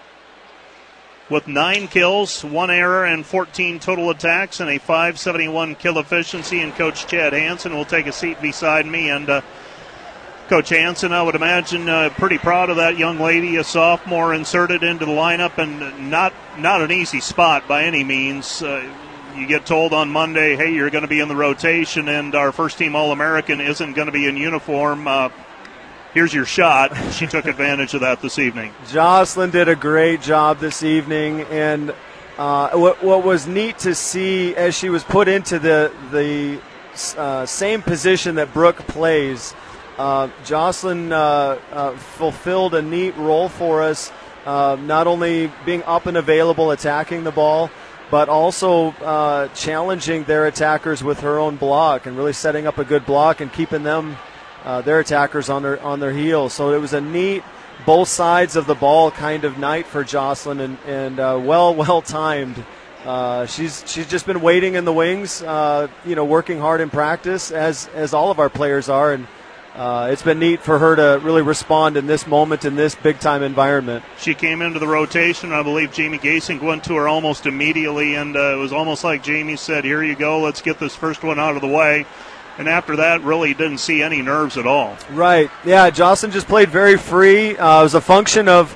with 9 kills, 1 error, and 14 total attacks, and a .571 kill efficiency. And Coach Chad Hansen will take a seat beside me. And Coach Hansen, I would imagine, pretty proud of that young lady, a sophomore inserted into the lineup, and not an easy spot by any means. You get told on Monday, hey, you're going to be in the rotation, and our first-team All-American isn't going to be in uniform. Here's your shot. She took advantage of that this evening. Jocelyn did a great job this evening, and what was neat to see as she was put into the same position that Brooke plays, Jocelyn fulfilled a neat role for us, not only being up and available, attacking the ball, but also challenging their attackers with her own block and really setting up a good block and keeping them, their attackers on their heels. So it was a neat both sides of the ball kind of night for Jocelyn, and well timed. She's just been waiting in the wings, working hard in practice as all of our players are, and it's been neat for her to really respond in this moment in this big time environment. She came into the rotation. I believe Jamie Gasink went to her almost immediately, and it was almost like Jamie said, "Here you go, let's get this first one out of the way." And after that, really didn't see any nerves at all. Right. Yeah, Jocelyn just played very free. It was a function of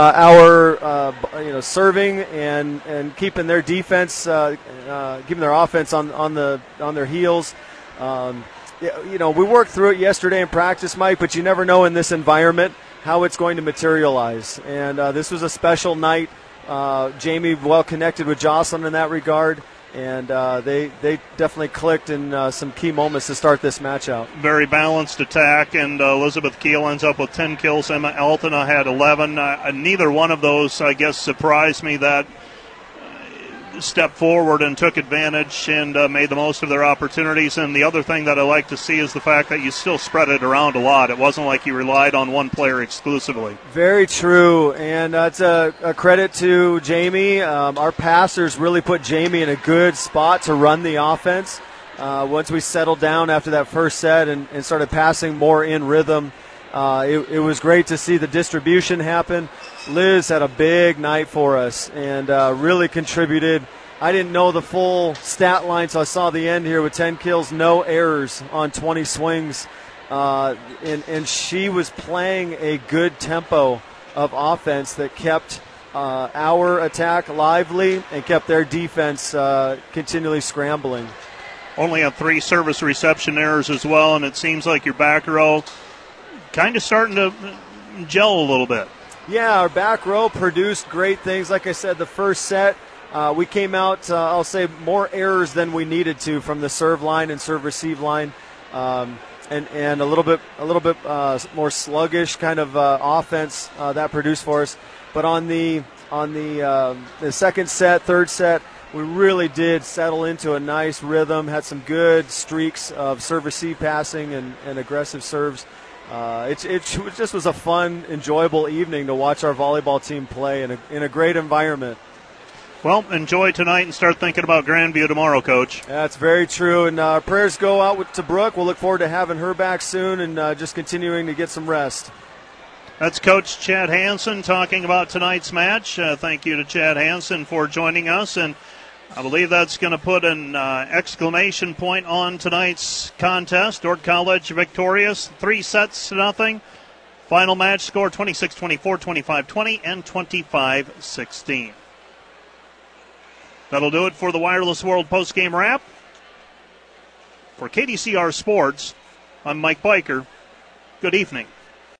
our serving and keeping their defense, keeping their offense on their heels. We worked through it yesterday in practice, Mike, but you never know in this environment how it's going to materialize. And this was a special night. Jamie well connected with Jocelyn in that regard. And they definitely clicked in some key moments to start this match out. Very balanced attack, and Elizabeth Keel ends up with 10 kills. Emma Altena had 11. Neither one of those, I guess, surprised me that stepped forward and took advantage and made the most of their opportunities. And the other thing that I like to see is the fact that you still spread it around a lot. It wasn't like you relied on one player exclusively. Very true, and that's a credit to Jamie. Our passers really put Jamie in a good spot to run the offense. Once we settled down after that first set and started passing more in rhythm, it was great to see the distribution happen. Liz had a big night for us and really contributed. I didn't know the full stat line, so I saw the end here with 10 kills, no errors on 20 swings. And she was playing a good tempo of offense that kept our attack lively and kept their defense continually scrambling. Only had 3 service reception errors as well, and it seems like your back row kind of starting to gel a little bit. Yeah, our back row produced great things. Like I said, the first set, we came out, I'll say, more errors than we needed to from the serve line and serve receive line, and a little bit more sluggish kind of offense that produced for us. But on the second set, third set, we really did settle into a nice rhythm. Had some good streaks of serve receive passing and aggressive serves. It just was a fun, enjoyable evening to watch our volleyball team play in a great environment. Well, enjoy tonight and start thinking about Grandview tomorrow, Coach. That's very true. And our prayers go out to Brooke. We'll look forward to having her back soon and just continuing to get some rest. That's Coach Chad Hansen talking about tonight's match. Thank you to Chad Hansen for joining us. And I believe that's going to put an exclamation point on tonight's contest. Dordt College victorious, 3-0. Final match score 26-24, 25-20, and 25-16. That'll do it for the Wireless World postgame wrap. For KDCR Sports, I'm Mike Biker. Good evening.